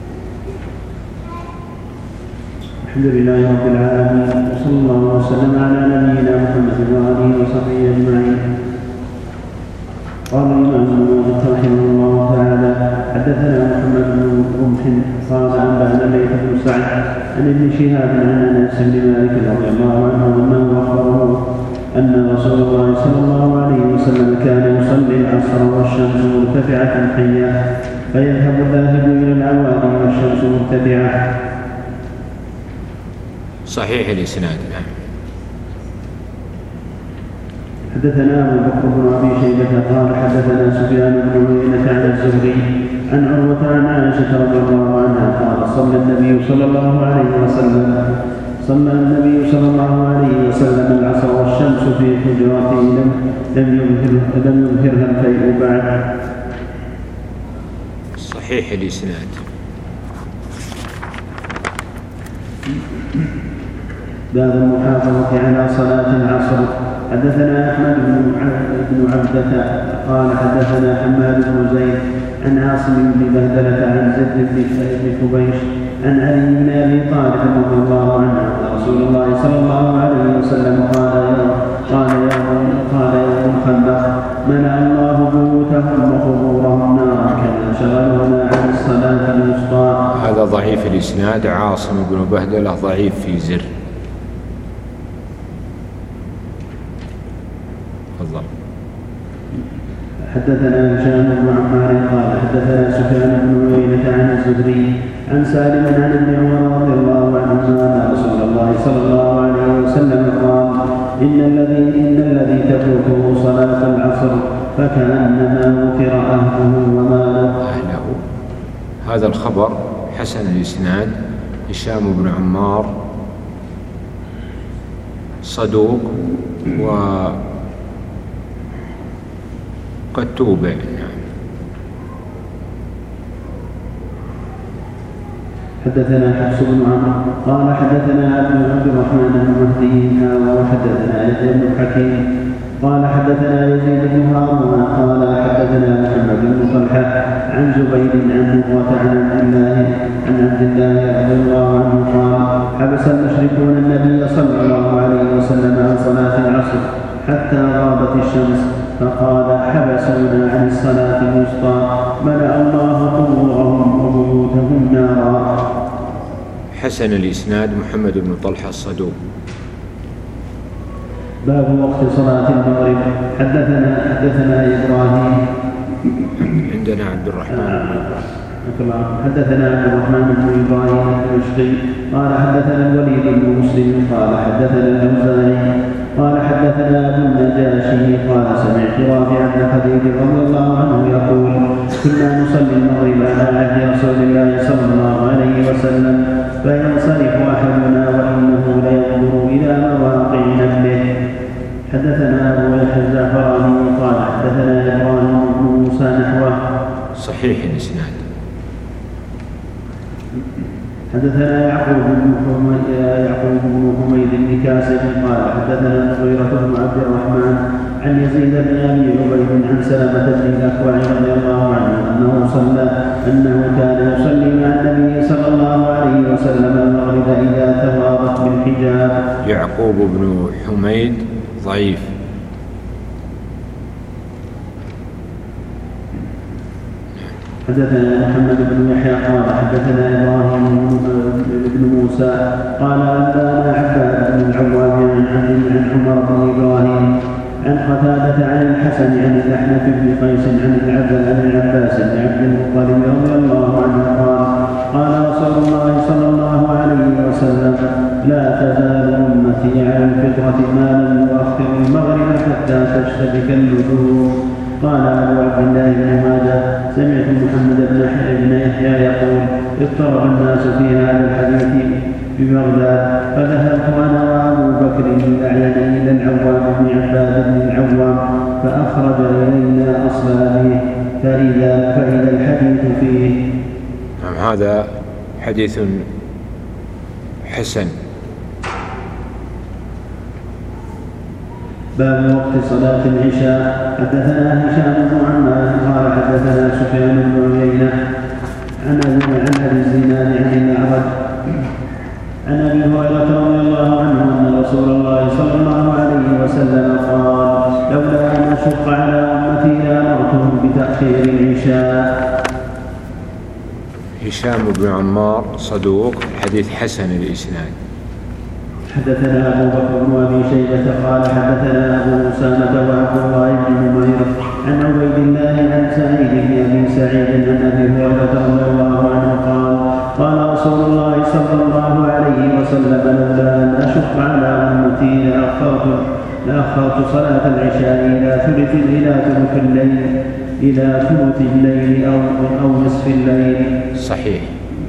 الحمد لله رب العالمين، وصلى الله وسلم على نبينا محمد وآله وصحبه أجمعين. قال الإمام النووي رحمه الله تعالى حدثنا محمد بن رمح قال أنبأنا ليث بن سعد عن ابن شهاب عن أنس بن مالك رضي الله عنه أنه أخبره أن رسول الله صلى الله عليه وسلم كان يصلي العصر والشمس مرتفعة حية فيذهب الذاهب إلى العوالي والشمس مرتفعة. صحيح الإسناد. حدثنا أبو بكر بن أبي شيبة قال حدثنا سفيان بن عيينة عن الزهري عن عروة عن عائشة رضي الله عنها قال صلى النبي صلى الله عليه وسلم صلى النبي صلى الله عليه وسلم العصر والشمس في حجراته لم لم يظهرها الفيء بعد. صحيح الإسناد. باب المحافظة على صلاة العصر. حدثنا أحمد بن عبدة قال حدثنا حماد بن زيد عن عاصم بن بهدلة عن زيد بن حبيش عن علي بن أبي طالب رضي الله عنه أن رسول الله صلى الله عليه وسلم قال قال يوم قال يوم الخندق منع الله بيوتهم وقبورهم نارا كما شغلونا عن الصلاة الوسطى. هذا ضعيف الإسناد. عاصم بن بهدلة ضعيف في زر. تفضل. حدثنا هشام بن عمار قال حدثنا سفيان بن عيينة عن الزهري عن سالم عن ابن عمر رضي الله عنهما أن رسول الله صلى الله عليه وسلم قال إن الذي إن الذي تفوته صلاة العصر فكأنما وتر أهله وماله. أهله. هذا الخبر حسن الإسناد. هشام بن عمار صدوق وقد توبع. حدثنا حفص بن عمرو قال حدثنا عبد الرحمن بن مهدي وحدثنا يحيى بن حكيم قال حدثنا يزيد بن هارون قال حدثنا محمد بن طلحه عن زبيد عن مرة عن عبد الله عن عبد الله رضي الله عنه قال حبس المشركون النبي صلى الله عليه وسلم عن صلاة العصر حتى غابت الشمس فقال حبسونا عن الصلاة الوسطى ملأ الله قبورهم وبيوتهم نارا. حسن الإسناد محمد بن طلحة الصدوق. باب وقت صلاة المغرب. حدثنا حدثنا إبراهيم عندنا عبد الرحمن بن إبراهيم حدثنا عبد الرحمن بن إبراهيم المشقي قال حدثنا الوليد بن مسلم قال حدثنا الأوزاعي قال حدثنا أبو النجاشي قال سمعت رافع بن خديج رضي الله عنه يقول كنا نصلي المغرب على عهد رسول الله صلى الله عليه وسلم فينصرف أحدنا وإنه لينظر إلى مواقع نبله. حدثنا أبو يحيى الزعفراني قال حدثنا إبراهيم بن موسى نحوه. صحيح الإسناد. حدثنا يعقوب بن يعقوب بن حميد بن كاسب قال حدثنا المغيرة بن عبد الرحمن عن يزيد بن ابي عبيد عن سلمة بن الاكوع رضي الله عنه انه صلى انه كان يصلي مع النبي صلى الله عليه وسلم المغرب اذا توارت بالحجاب. يعقوب بن حميد ضعيف. حدثنا محمد بن يحيى قال حدثنا ابراهيم بن موسى قال انبانا عباد بن العوام عن عمر بن ابراهيم عن قتادة عن الحسن عن الأحنف بن قيس عن العباس بن عبد المطلب رضي الله عنه قال قال رسول الله صلى الله عليه وسلم لا تزال أمتي على الفطرة ما لم يؤخر المغرب حتى تشتبك الوجوه. قال أبو عبد الله بن ماجه سمعت محمد بن يحيى يقول اضطرب الناس في هذا الحديث ببغداد فذهبت أنا وأبو بكر الأعين إلى العوام بن عباد بن العوام فأخرج إلينا أصلابه فإذا, فإذا الحديث فيه. هذا حديث حسن. باب وقت صلاة العشاء. حدثنا هشام بن عمار قال حدثنا سفيان بن عيينة عن أبي الزناد عن الأعرج عن أبي هريرة رضي الله عنه أن رسول الله صلى الله عليه وسلم قال لولا أن أشق على أمتي لأمرتهم بتأخير العشاء. هشام بن عمار صدوق، حديث حسن الإسناد. حدثنا أبو بكر بن أبي شيبة قال حدثنا أبو أسامة وعبد الله بن نمير عن عبيد الله عن سعيد بن أبي سعيد عن أبي هريرة رضي الله عنه قال قال رسول الله صلى الله عليه وسلم لولا أن أشق على أمتي لأخرت لأخرت صلاة العشاء إلى ثلث إلى ثلث الليل إلى ثلث الليل أو أو نصف الليل. صحيح.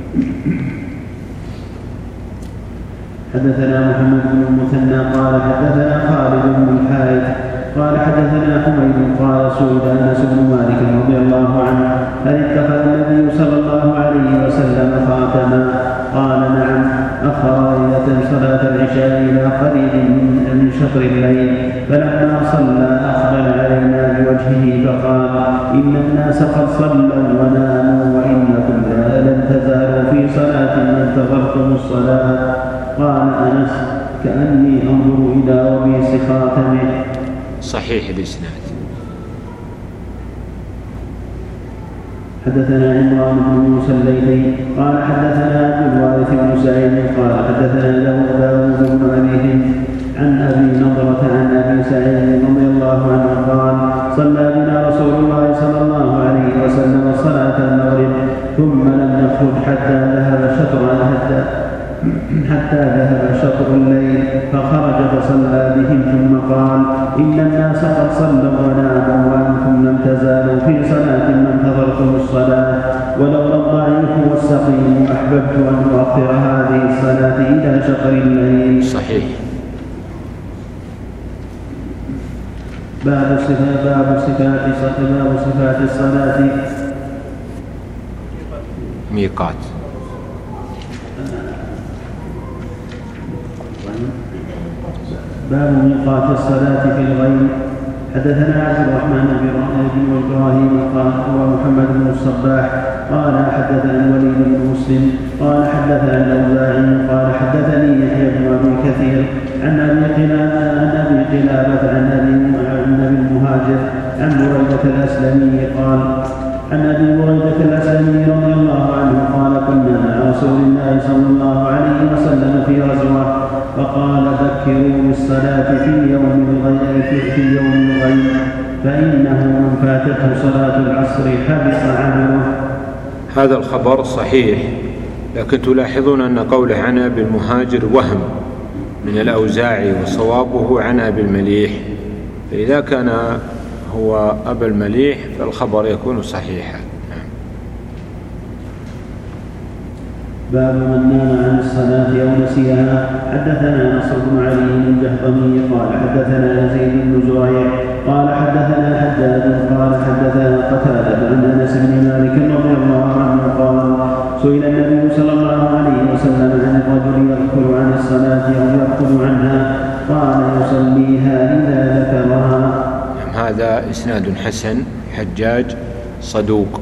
حدثنا محمد بن المثنى قال حدثنا خالد بن الحارث قال حدثنا حميد قال سئل انس بن مالك رضي الله عنه هل اتخذ النبي صلى الله عليه وسلم خاتما؟ قال نعم، اخر ليله صلاه العشاء الى قريب من شطر الليل فلما صلى اقبل علينا بوجهه فقال ان الناس قد صلوا وناموا وانكم لن تزالوا في صلاه انتظرتم الصلاه. قال أنس كأني أنظر إلى وبيس خاتمه. صحيح الإسناد. حدثنا عمران بن موسى الليثي قال حدثنا عبد الوارث بن سعيد قال حدثنا له داود بن أبي هند عن أبي نضرة عن أبي سعيد رضي الله عنه قال صلى بنا رسول الله صلى الله عليه وسلم صلاة المغرب ثم لم نخرج حتى ذهب شطرا حتى حتى ذهب شطر الليل فخرج فصلى بهم ثم قال إن الناس قد صلوا وناموا وأنتم لم تزالوا في صلاة ما انتظرتم الصلاة ولولا الضعيف والسقيم أحببت أن أؤخر هذه الصلاة إلى شطر الليل. صحيح. باب صفات باب صفات باب صفات الصلاة. ميقات. باب ميقات الصلاة في الغيب. حدثنا عبد الرحمن بن إبراهيم قال ومحمد بن الصباح قال حدثنا الوليد بن مسلم قال حدثنا الأوزاعي قال حدثني يحيى بن أبي كثير عن أبي قلابة عن أبي قلابة عن أبي المهاجر بريدة الأسلمي قال عن أبي بريدة الأسلمي رضي الله عنه قال كنا مع رسول الله صلى الله عليه وسلم في غزوة فقال ذكروا بالصلاة في يوم الغيب في يوم الغيب فإنه من فاتته صلاة العصر حبط عمله. هذا الخبر صحيح، لكن تلاحظون أن قوله عن أبي المهاجر وهم من الأوزاعي وصوابه عن أبي المليح، فإذا كان هو أبا المليح فالخبر يكون صحيحا. باب من نام عن الصلاة أو نسيها. حدثنا نصر بن علي الجهضمي قال حدثنا يزيد بن زريع قال حدثنا حداد قال حدثنا قتادة عن أنس بن مالك رضي الله عنه قال سئل النبي صلى الله عليه وسلم عن الرجل يغفل عن الصلاة أو يغفل عنها قال يصليها إذا ذكرها. هذا إسناد حسن. حجاج صدوق.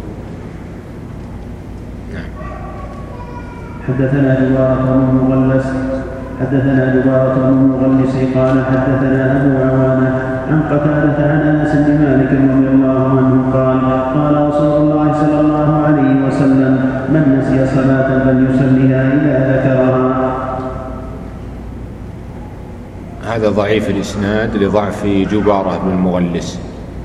حدثنا جبارة بن مغلس حدثنا جبارة بن مغلس قال حدثنا أبو عوانة عن قتادة عن أنس بن مالك رضي الله عنه قال قال رسول الله صلى الله عليه وسلم من نسي صلاة فليصليها إذا ذكرها. هذا ضعيف الإسناد لضعف جبارة بن المغلس.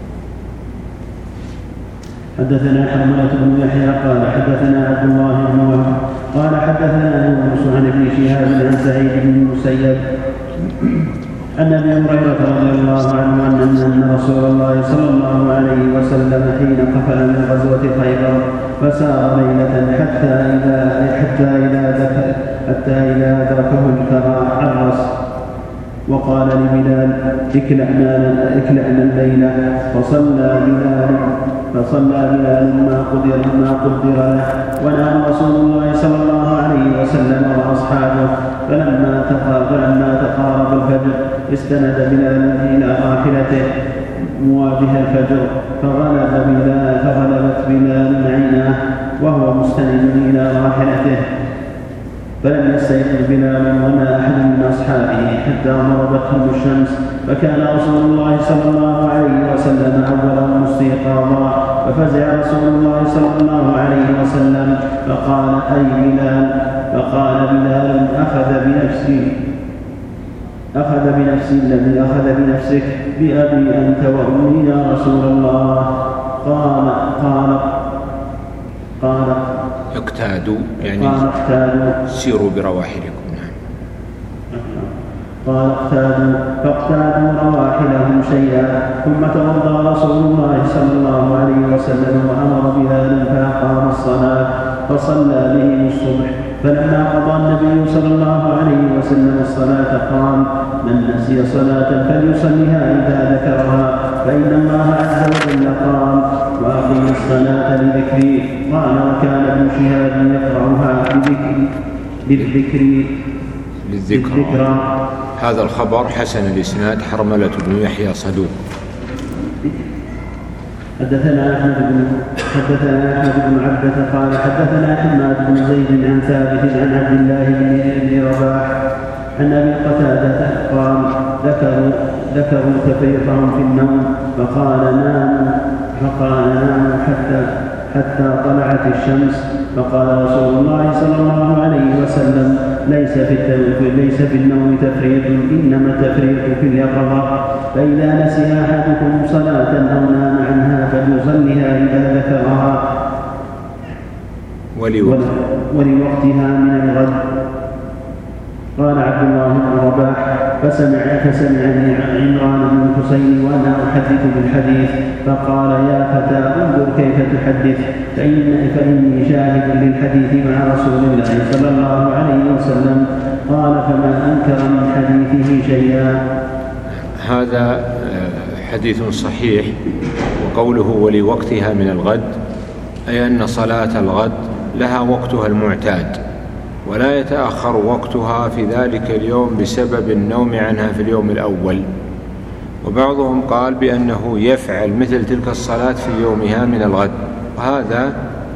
حدثنا حرملة بن يحيى قال حدثنا عبد الله بن وهب قال حدثنا يونس عن ابن شهاب عن سعيد بن المسيب عن ابي هريره رضي الله عنه ان رسول الله صلى الله عليه وسلم حين قفل من غزوه خيبر فسار ليله حتى اذا حتى اذا ذكر حتى اذا ادركه الكرى عرس وقال لبلال اكلأنا اكلأنا الليله فصلى بلال فصلى بلال ما قدر ما قدر له ونام رسول الله صلى الله عليه وسلم واصحابه فلما فلما تقارب الفجر استند بلال الى راحلته مواجه الفجر فغلب بلال فغلبت بلال عيناه وهو مستند الى راحلته فلم يستيقظ بلال وما احد من اصحابه حتى ضربتهم الشمس فكان رسول الله صلى الله عليه وسلم اولهم استيقاظا ففزع رسول الله صلى الله عليه وسلم فقال اي بلال فقال بلال اخذ بنفسي اخذ بنفسي الذي اخذ بنفسك بابي انت وامي يا رسول الله. قال قال قال اقتادوا يعني قال اقتادوا سيروا برواحلكم. نعم. قال اقتادوا فاقتادوا رواحلهم شيئا ثم توضأ رسول الله صلى الله عليه وسلم وأمر بلال فأقام الصلاة فصلى بهم الصبح فلما قضى النبي صلى الله عليه وسلم الصلاة قال من نسي صلاة فليصليها إذا ذكرها فإن الله عز وجل قال وأقيم الصلاة لذكري. قال وكان ابن شهاب يقرأها بذكر بالذكر للذكرى. هذا الخبر حسن الإسناد. حرملة بن يحيى صدوق. حدثنا أحمد بن حدثنا أحمد بن عبدة قال حدثنا حماد بن زيد عن ثابت عن عبد الله بن رباح عن أبي قتادة قال ذكروا ذكروا تفريطهم في النوم فقال ناموا فقال ناموا حتى حتى طلعت الشمس فقال رسول الله صلى الله عليه وسلم ليس في ليس في النوم تفريط إنما التفريط في اليقظة فإذا نسي أحدكم صلاة أو نام عنها فليصليها إذا ذكرها ولوقتها من الغد. قال عبد الله بن رباح فسمع فسمعني عمران بن الحسين وأنا أحدث بالحديث فقال يا فتى انظر كيف تحدث فإن فإني شاهد للحديث مع رسول الله صلى الله عليه وسلم. قال فما أنكر من حديثه شيئا. هذا حديث صحيح. وقوله ولوقتها من الغد أي أن صلاة الغد لها وقتها المعتاد ولا يتأخر وقتها في ذلك اليوم بسبب النوم عنها في اليوم الأول. وبعضهم قال بأنه يفعل مثل تلك الصلاة في يومها من الغد، وهذا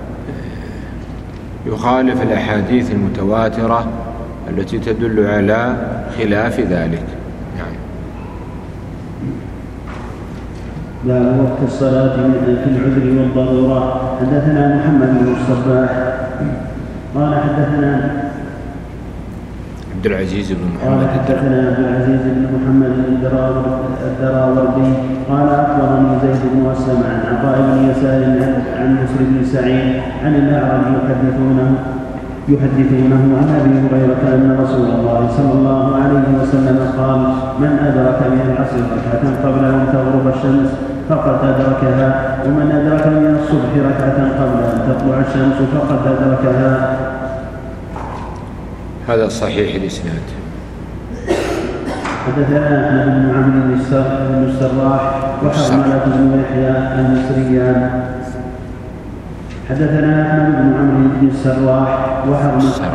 يخالف الأحاديث المتواترة التي تدل على خلاف ذلك. نعم. باب وقت الصلاة في العذر والضرورة. حدثنا محمد بن الصباح قال حدثنا عبد العزيز بن محمد حدثنا عبد العزيز بن محمد الدراوردي قال أخبرني زيد بن أسلم عن عطاء بن يسار عن بسر بن سعيد عن الأعرج يحدثونه يحدثونه عن أبي هريرة أن رسول الله صلى الله عليه وسلم قال: من أدرك من العصر ركعة قبل أن تغرب الشمس فقد أدركها، ومن أدرك من الصبح ركعة قبل أن تطلع الشمس فقد أدركها. هذا صحيح الإسناد. حدثنا أحمد بن عمرو بن السراح وحرملة بن يحيى المصريان. حدثنا أحمد بن عمرو بن السراح وحرملة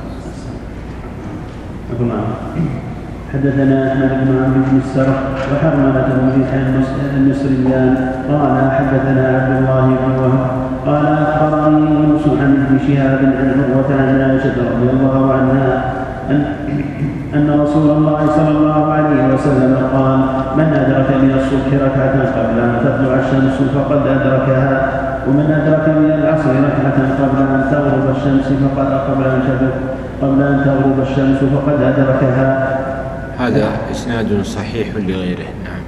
حدثنا أحمد بن عمرو بن السرح وحرملة بن يحيى المصريان قال حدثنا عبد الله بن وهب قال أخبرني يونس عن ابن شهاب عن عروة عن عائشة رضي الله عنها أن, أن رسول الله صلى الله عليه وسلم قال: من أدرك من الصبح ركعة قبل أن تطلع الشمس فقد أدركها، ومن أدرك من العصر ركعة قبل أن تغرب الشمس فقد قبل أن قبل أن تغرب الشمس فقد أدركها. هذا إسناد صحيح لغيره. نعم.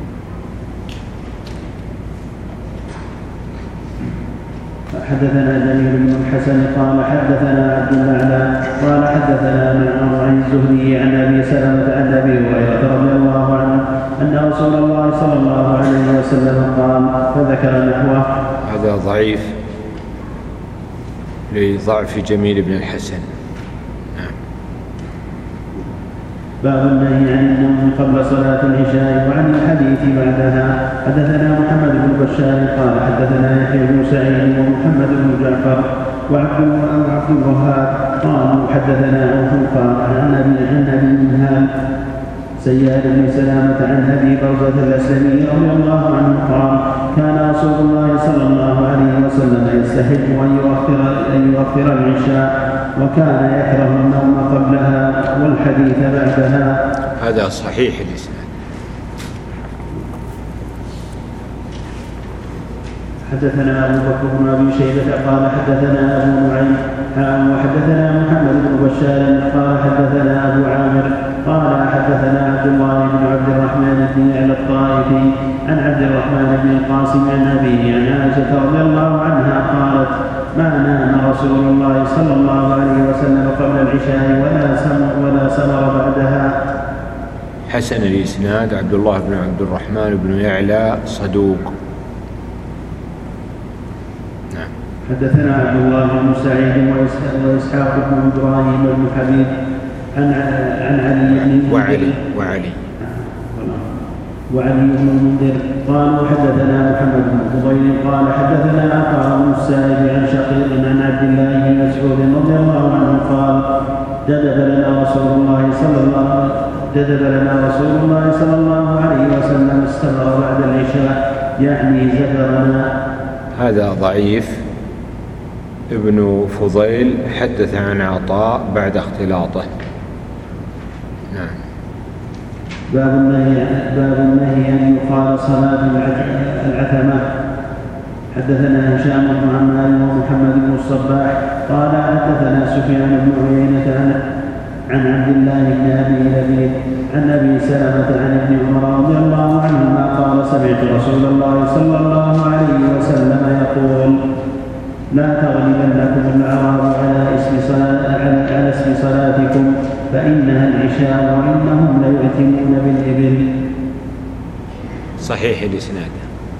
حدثنا جميل بن الحسن قال حدثنا عبد الأعلى قال حدثنا معمر عن الزهري عن أبي سلمة عن أبي هريرة رضي الله عنه أن رسول الله صلى الله عليه وسلم قال فذكر نحوه. هذا ضعيف لضعف جميل بن الحسن. باب النهي عن النوم قبل صلاة العشاء وعن الحديث بعدها. حدثنا محمد بن بشار قال حدثنا يحيى بن سعيد ومحمد بن جعفر وعبد الوهاب قالوا حدثنا عوف قال عن ابي عن ابي منهال سياد بن سلامة عن ابي برزة الاسلمي رضي الله عنه قال: كان رسول الله صلى الله عليه وسلم يستحب ان يؤخر ان يؤخر العشاء وكان يكره النوم قبلها والحديث بعدها. هذا صحيح الإسناد. حدثنا أبو بكر بن أبي شيبة قال حدثنا أبو نعيم وحدثنا محمد بن بشار قال حدثنا أبو عامر قال حدثنا عبد الله بن عبد الرحمن بن يعلى الطائفي عن عبد الرحمن بن القاسم عن أبيه عن عائشة رضي الله عنها قالت: ما نام رسول الله صلى الله عليه وسلم قبل العشاء ولا سمر ولا سمر بعدها. حسن الإسناد. عبد الله بن عبد الرحمن بن يعلى صدوق. نعم. حدثنا عبد الله بن سعيد وإسحاق بن إبراهيم بن حبيب عن عن علي بن وعلي وعلي وعلي بن المنذر قالوا حدثنا محمد بن فضيل قال حدثنا عطاء بن السائب عن شقيق عن عبد الله بن مسعود رضي الله عنه قال: جذب لنا رسول الله صلى الله جذب لنا رسول الله صلى الله عليه وسلم السمر بعد العشاء يعني زفرنا. هذا ضعيف. ابن فضيل حدث عن عطاء بعد اختلاطه. نعم. باب النهي باب النهي ان يقال صلاه العتمه. حدثنا هشام بن عمار ومحمد بن الصباح قال حدثنا سفيان بن عيينة عن عبد الله بن ابي لبيد عن ابي سلمة عن ابن عمر رضي الله عنهما قال: سمعت رسول الله صلى الله عليه وسلم يقول: لا تغلبنكم الاعراب على اسم على, على اسم صلاتكم فإنها العشاء وإنهم ليؤتمون بالإبل. صحيح الإسناد.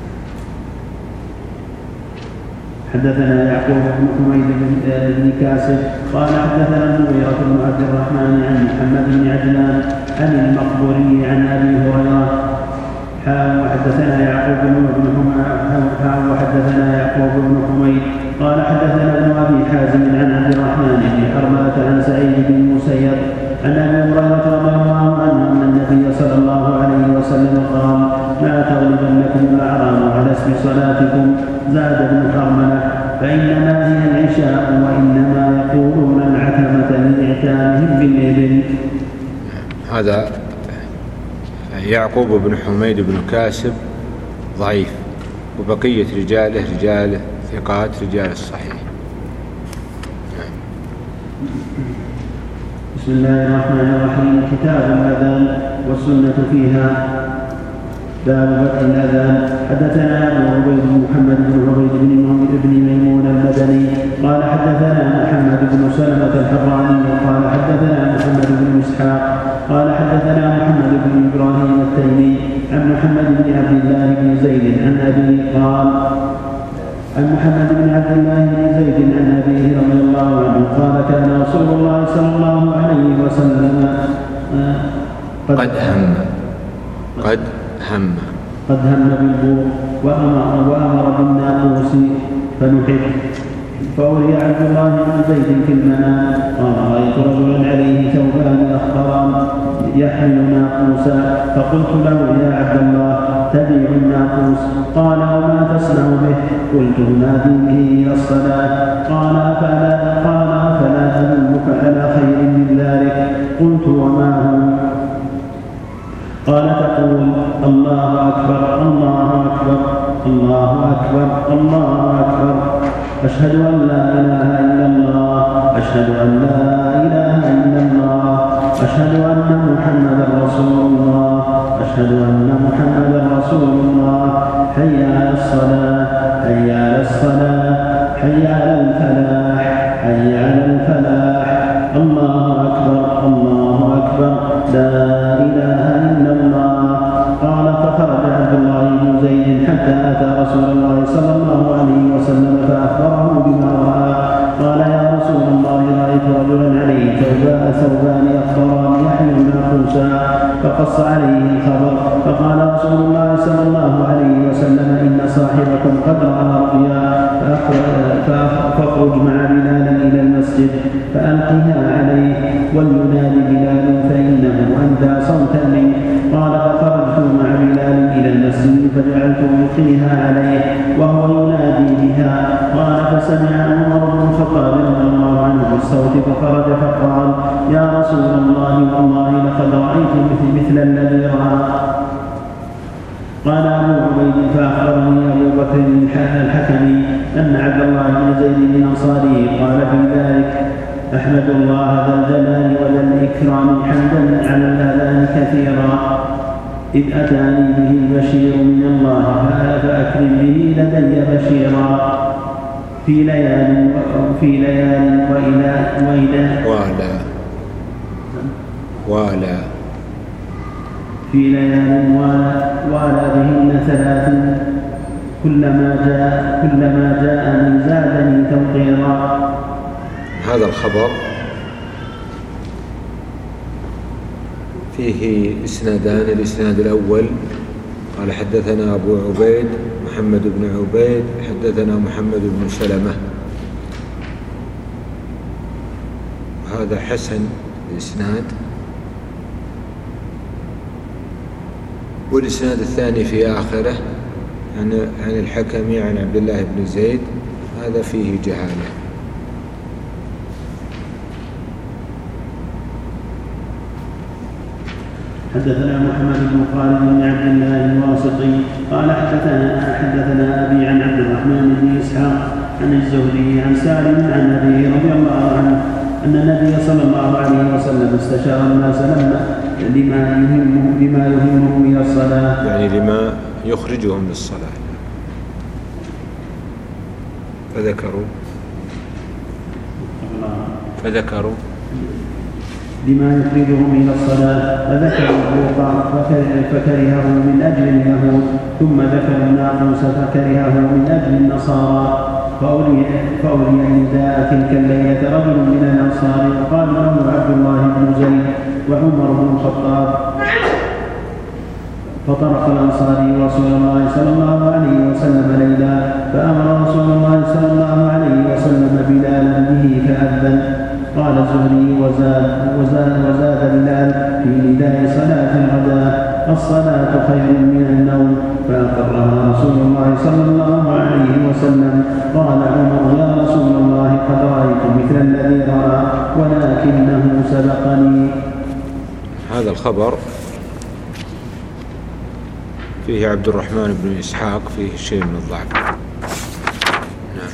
حدثنا يعقوب بن حميد بن كاسب قال حدثنا المغيرة بن عبد الرحمن عن محمد بن عجلان عن المقبوري عن أبي هريرة وحدثنا يعقوب بن وحدثنا يعقوب بن حميد قال حدثنا ابن أبي حازم عن عبد الرحمن بن حرملة عن سعيد بن المسيب عن أبي هريرة رضي الله عنه أن النبي صلى الله عليه وسلم قال: لا تغلبنكم الأعراب على اسم صلاتكم. زاد ابن حرملة: فإنما هي العشاء وإنما يقولون العتمة لإعتامهم بالإبل. هذا يعقوب بن حميد بن كاسب ضعيف وبقية رجاله رجاله ثقات رجال الصحيح. بسم الله الرحمن الرحيم. كتاب الأذان والسنة فيها. باب بدء الأذان. حدثنا أبو عبيد محمد بن عبيد بن ميمون المدني قال حدثنا محمد بن سلمة الحراني قال حدثنا محمد بن إسحاق قال حدثنا محمد بن إبراهيم التيمي عن محمد بن عبد الله بن زيد عن أبيه قال عن محمد بن عبد الله بن زيد عن أبيه رضي الله عنه قال كان رسول الله صلى الله عليه وسلم قد, قد هم قد هم قد هم بالبور وأمر, وأمر بالناقوس فنحب. فأولي عبد الله بن زيد في المنام قال رأيت رجلا عليه ثوبان أخضران يحمل ناقوسا فقلت له يا عبد الله تبيع الناقوس؟ قال وما تصنع به؟ قلت نادي به إلى الصلاة. قال فلا قال فلا أدلك على خير من ذلك؟ قلت وما هو؟ قال تقول الله أكبر الله أكبر الله أكبر الله أكبر أشهد أن لا إله إلا الله أشهد أن لا إله إلا الله أشهد أن محمدا رسول الله أشهد أن محمدا رسول الله حي على الصلاة حي على الصلاة حي على الفلاح حي على الفلاح الله أكبر الله أكبر لا إله إلا الله. قال فخرج عبد الله بن زيد حتى أتى رسول الله صلى الله عليه وسلم فأخبره بما رأى. قال يا رسول الله رأيت رجلا عليه ثوبان أخضران يحمل ناقوسا فقص عليه الخبر. فقال رسول الله صلى الله عليه وسلم إن صاحبكم قد رأى رؤيا فاخرج مع بلال إلى المسجد فألقها عليه ولينادي بلال فإنه أندى صوتا منه. قال فخرجت مع بلال إلى المسجد فجعلت ألقيها عليه وهو ينادي بها. قال فسمع عمر بن الخطاب رضي الله عنه بالصوت فخرج فقال يا رسول الله والله لقد رأيت مثل, مثل الذي رأى. قال أبو عبيد فأخبرني أبو بكر الحكمي أن عبد الله بن زيد الأنصاري قال في ذلك أحمد الله ذا الجلال وذا الإكرام حمدا على الأذان كثيرا إذ أتاني به البشير من الله فأكرم به لدي بشيرا في ليال في ليال وإلى وإلى وعلى وعلى في ليال وعلى بهن ثلاث كلما جاء كلما جاءني زادني توقيرا. هذا الخبر فيه إسنادان. الإسناد الأول قال حدثنا أبو عبيد محمد بن عبيد حدثنا محمد بن سلمة وهذا حسن الإسناد. والإسناد الثاني في آخره عن عن الحكمي عن عبد الله بن زيد هذا فيه جهالة. حدثنا محمد بن خالد بن عبد الله الواسطي قال حدثنا حدثنا أبي عن عبد الرحمن بن إسحاق عن الزهري عن سالم عن أبيه رضي الله عنه أن النبي صلى الله عليه وسلم استشار الناس لما لما يهمهم لما يهمهم إلى الصلاة، يعني لما يخرجهم للصلاة، فذكروا فذكروا لما يخرجهم إلى الصلاة فذكروا الفوق فكرهه من أجل اليهود، ثم ذكروا الناقوس فكرهه من أجل النصارى. فأولي النداء تلك الليلة رجل من الأنصار وقال له عبد الله بن زيد وعمر بن الخطاب، فطرق الأنصاري رسول الله صلى الله عليه وسلم ليلا، فأمر رسول الله صلى الله عليه وسلم بلالا به فأذن. قال الزهري وزاد, وزاد, وزاد بلال في نداء صلاة الغداء: الصلاة خير من النوم، فأقرها رسول الله صلى الله عليه وسلم. قال عمر: يا رسول الله قد رأيت مثل الذي رأى ولكنه سبقني. هذا الخبر فيه عبد الرحمن بن إسحاق فيه شيء من الضعف. نعم.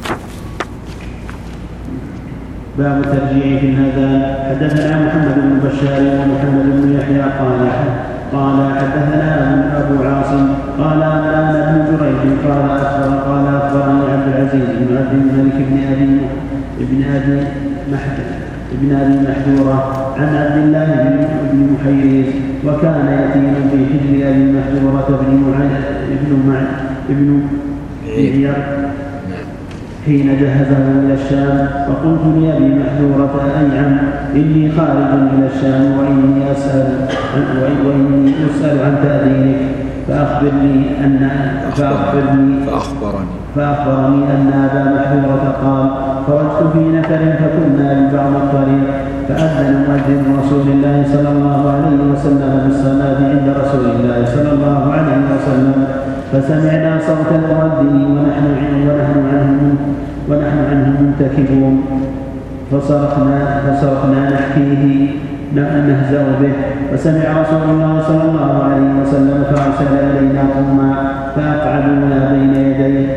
باب الترجيع في الأذان. حدثنا محمد بن بشار ومحمد بن يحيى قال قال حدثنا أبو عاصم قال أنبأنا ابن جريج قال أخبر قال أخبرني عبد العزيز بن عبد الملك بن أبي ابن أبي ابن أبي محذورة عن عبد الله بن محيريز وكان يتيما في حجر أبي محذورة بن ابن ابن عير حين جهزه إلى الشام. فقلت لأبي محذورة أي عم إني خارج إلى الشام وإني أسأل وإني أسأل عن تأذينك فأخبرني أن فأخبرني فأخبرني فأخبرني أن أبا محذورة قال خرجت في نفر فكنا ببعض الطريق فأذن مؤذن رسول الله صلى الله عليه وسلم بالصلاة عند رسول الله صلى الله عليه وسلم فسمعنا صوت المؤذن ونحن ونحن عنه ونحن عنه منتكبون فصرخنا فصرخنا نحكيه نهزأ به. فسمع رسول الله صلى الله عليه وسلم فأرسل إلينا قوما فأقعدونا بين يديه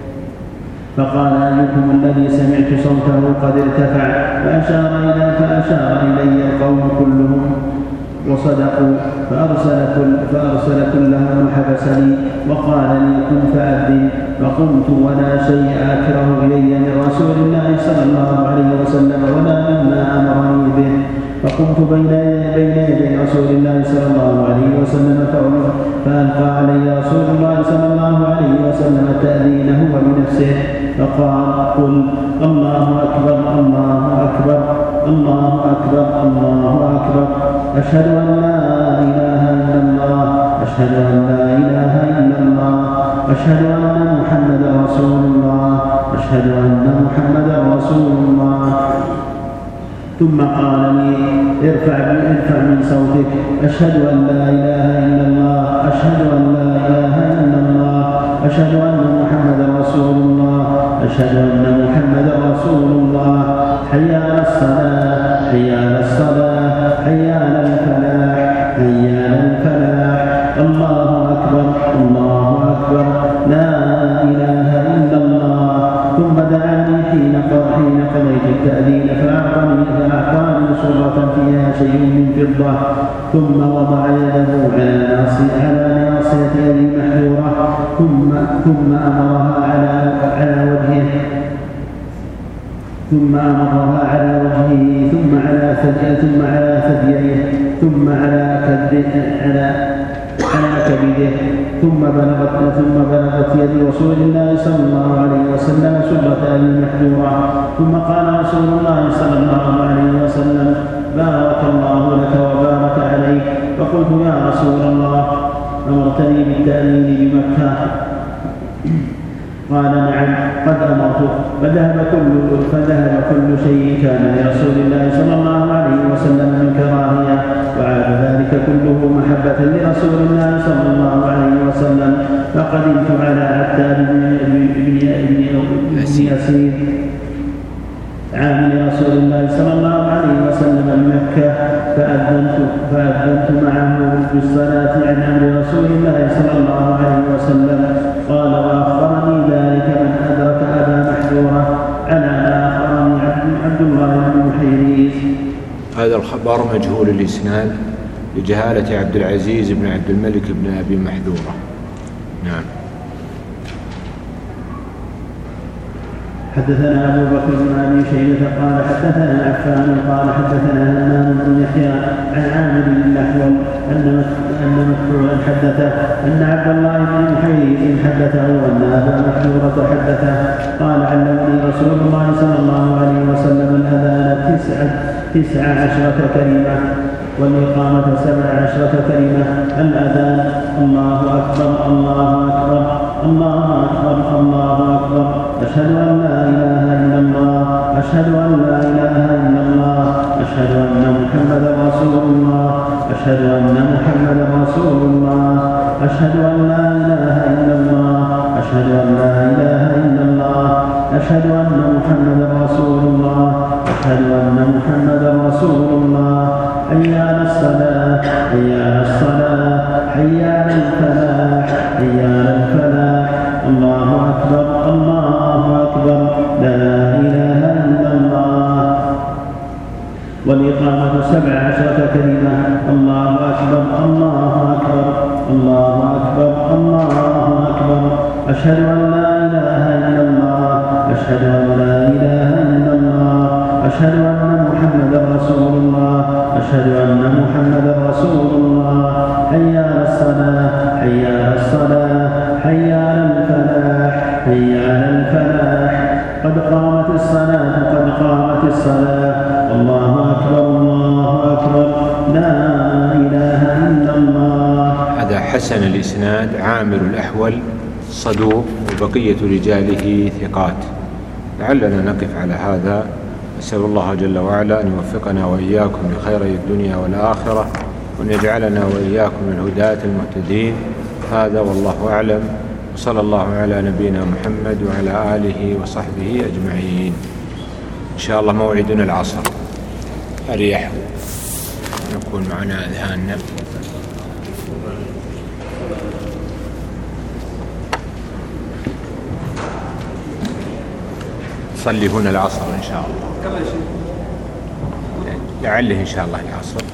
فقال أيكم الذي سمعت صوته قد ارتفع فأشار إلى فأشار إلي القوم كلهم وصدقوا فأرسل, كل فأرسل كلهم وحبسني وقال لي كن فأذن فقمت ولا شيء أكره إلي من رسول الله صلى الله عليه وسلم ولا مما أمرني به. فقمت بين بين يدي رسول الله صلى الله عليه وسلم فألقى علي رسول الله صلى الله عليه وسلم التأذين هو بنفسه فقال قل الله أكبر الله أكبر الله أكبر الله أكبر أشهد أن لا إله إلا الله أشهد أن لا إله إلا الله أشهد أن محمدا رسول الله أشهد أن محمدا رسول الله. ثم قال لي ارفع ارفع من صوتك أشهد أن لا إله إلا الله أشهد أن لا إله إلا الله أشهد أن محمدا رسول الله أشهد أن محمدا رسول الله. حي على الصلاة حي على الصلاة حي على الفلاح حي على الفلاح. الله أكبر الله أكبر لا إله إلا الله. ثم دعاني حين حين قضيت التأذين فأعطاني فأعطاني صورة فيها شيء من فضة ثم وضع يده على ناصية أبي محذورة ثم ثم أمرها على على وجهه ثم أمرها على وجهه ثم على ثديه ثم على ثدييه ثم على كبده على على كبده ثم بلغت ثم بلغت يد رسول الله صلى الله عليه وسلم سرة أبي محذورة ثم قال رسول الله صلى الله عليه وسلم بارك الله لك وبارك عليك. فقلت يا رسول الله أمرتني بالتأمين بمكة؟ قال نعم قد أمرتك. فذهب كل فذهب كل شيء كان لرسول الله صلى الله عليه وسلم من كراهية وعاد ذلك كله محبة لرسول الله صلى الله عليه وسلم. فقدمت على عتاب بن يسير عامل رسول الله صلى الله عليه وسلم بمكة فأذنت فأذنت معه بالصلاة عن أمر رسول الله صلى الله عليه وسلم. قال وأخبرني ذلك من أدرك أبا محذورة على ما أخبرني عبد الله بن محيريز. هذا الخبر مجهول الإسناد لجهالة عبد العزيز بن عبد الملك بن أبي محذورة. نعم. حدثنا أبو بكر بن أبي شيبة قال حدثنا عفان قال حدثنا همام بن يحيى عن عامر بن الأحول أن مكحولا حدثه أن عبد الله بن محيريز حدثه أن أبا محذورة حدثه قال علمني رسول الله صلى الله عليه وسلم الأذان تسعة تسع عشرة كلمة والإقامة سبع عشرة كلمة. الأذان الله أكبر الله أكبر الله أكبر الله أكبر أشهد أن لا إله إلا الله أشهد أن لا إله إلا الله أشهد أن محمدا رسول الله أشهد أن محمدا رسول الله أشهد أن لا إله إلا الله أشهد أن لا إله إلا الله أشهد أن محمدا رسول الله أشهد أن محمدا رسول الله. حي على الصلاة حي على الصلاة حي على الفلاح أشهد أن لا إله إلا الله أشهد أن لا إله إلا الله أشهد أن محمدا رسول الله أشهد أن محمدا رسول الله حي على الصلاة حي على الصلاة حي على الفلاح حي على الفلاح قد قامت الصلاة قد قامت الصلاة الله أكبر الله أكبر لا إله إلا الله. هذا حسن الإسناد عامر الأحول صدوق وبقية رجاله ثقات. لعلنا نقف على هذا. أسأل الله جل وعلا أن يوفقنا وإياكم لخيري الدنيا والآخرة وأن يجعلنا وإياكم من الهداة المهتدين. هذا والله أعلم، وصلى الله على نبينا محمد وعلى آله وصحبه أجمعين. إن شاء الله موعدنا العصر. أريح نكون معنا أذهاننا. صلي هنا العصر إن شاء الله، لعله إن شاء الله العصر.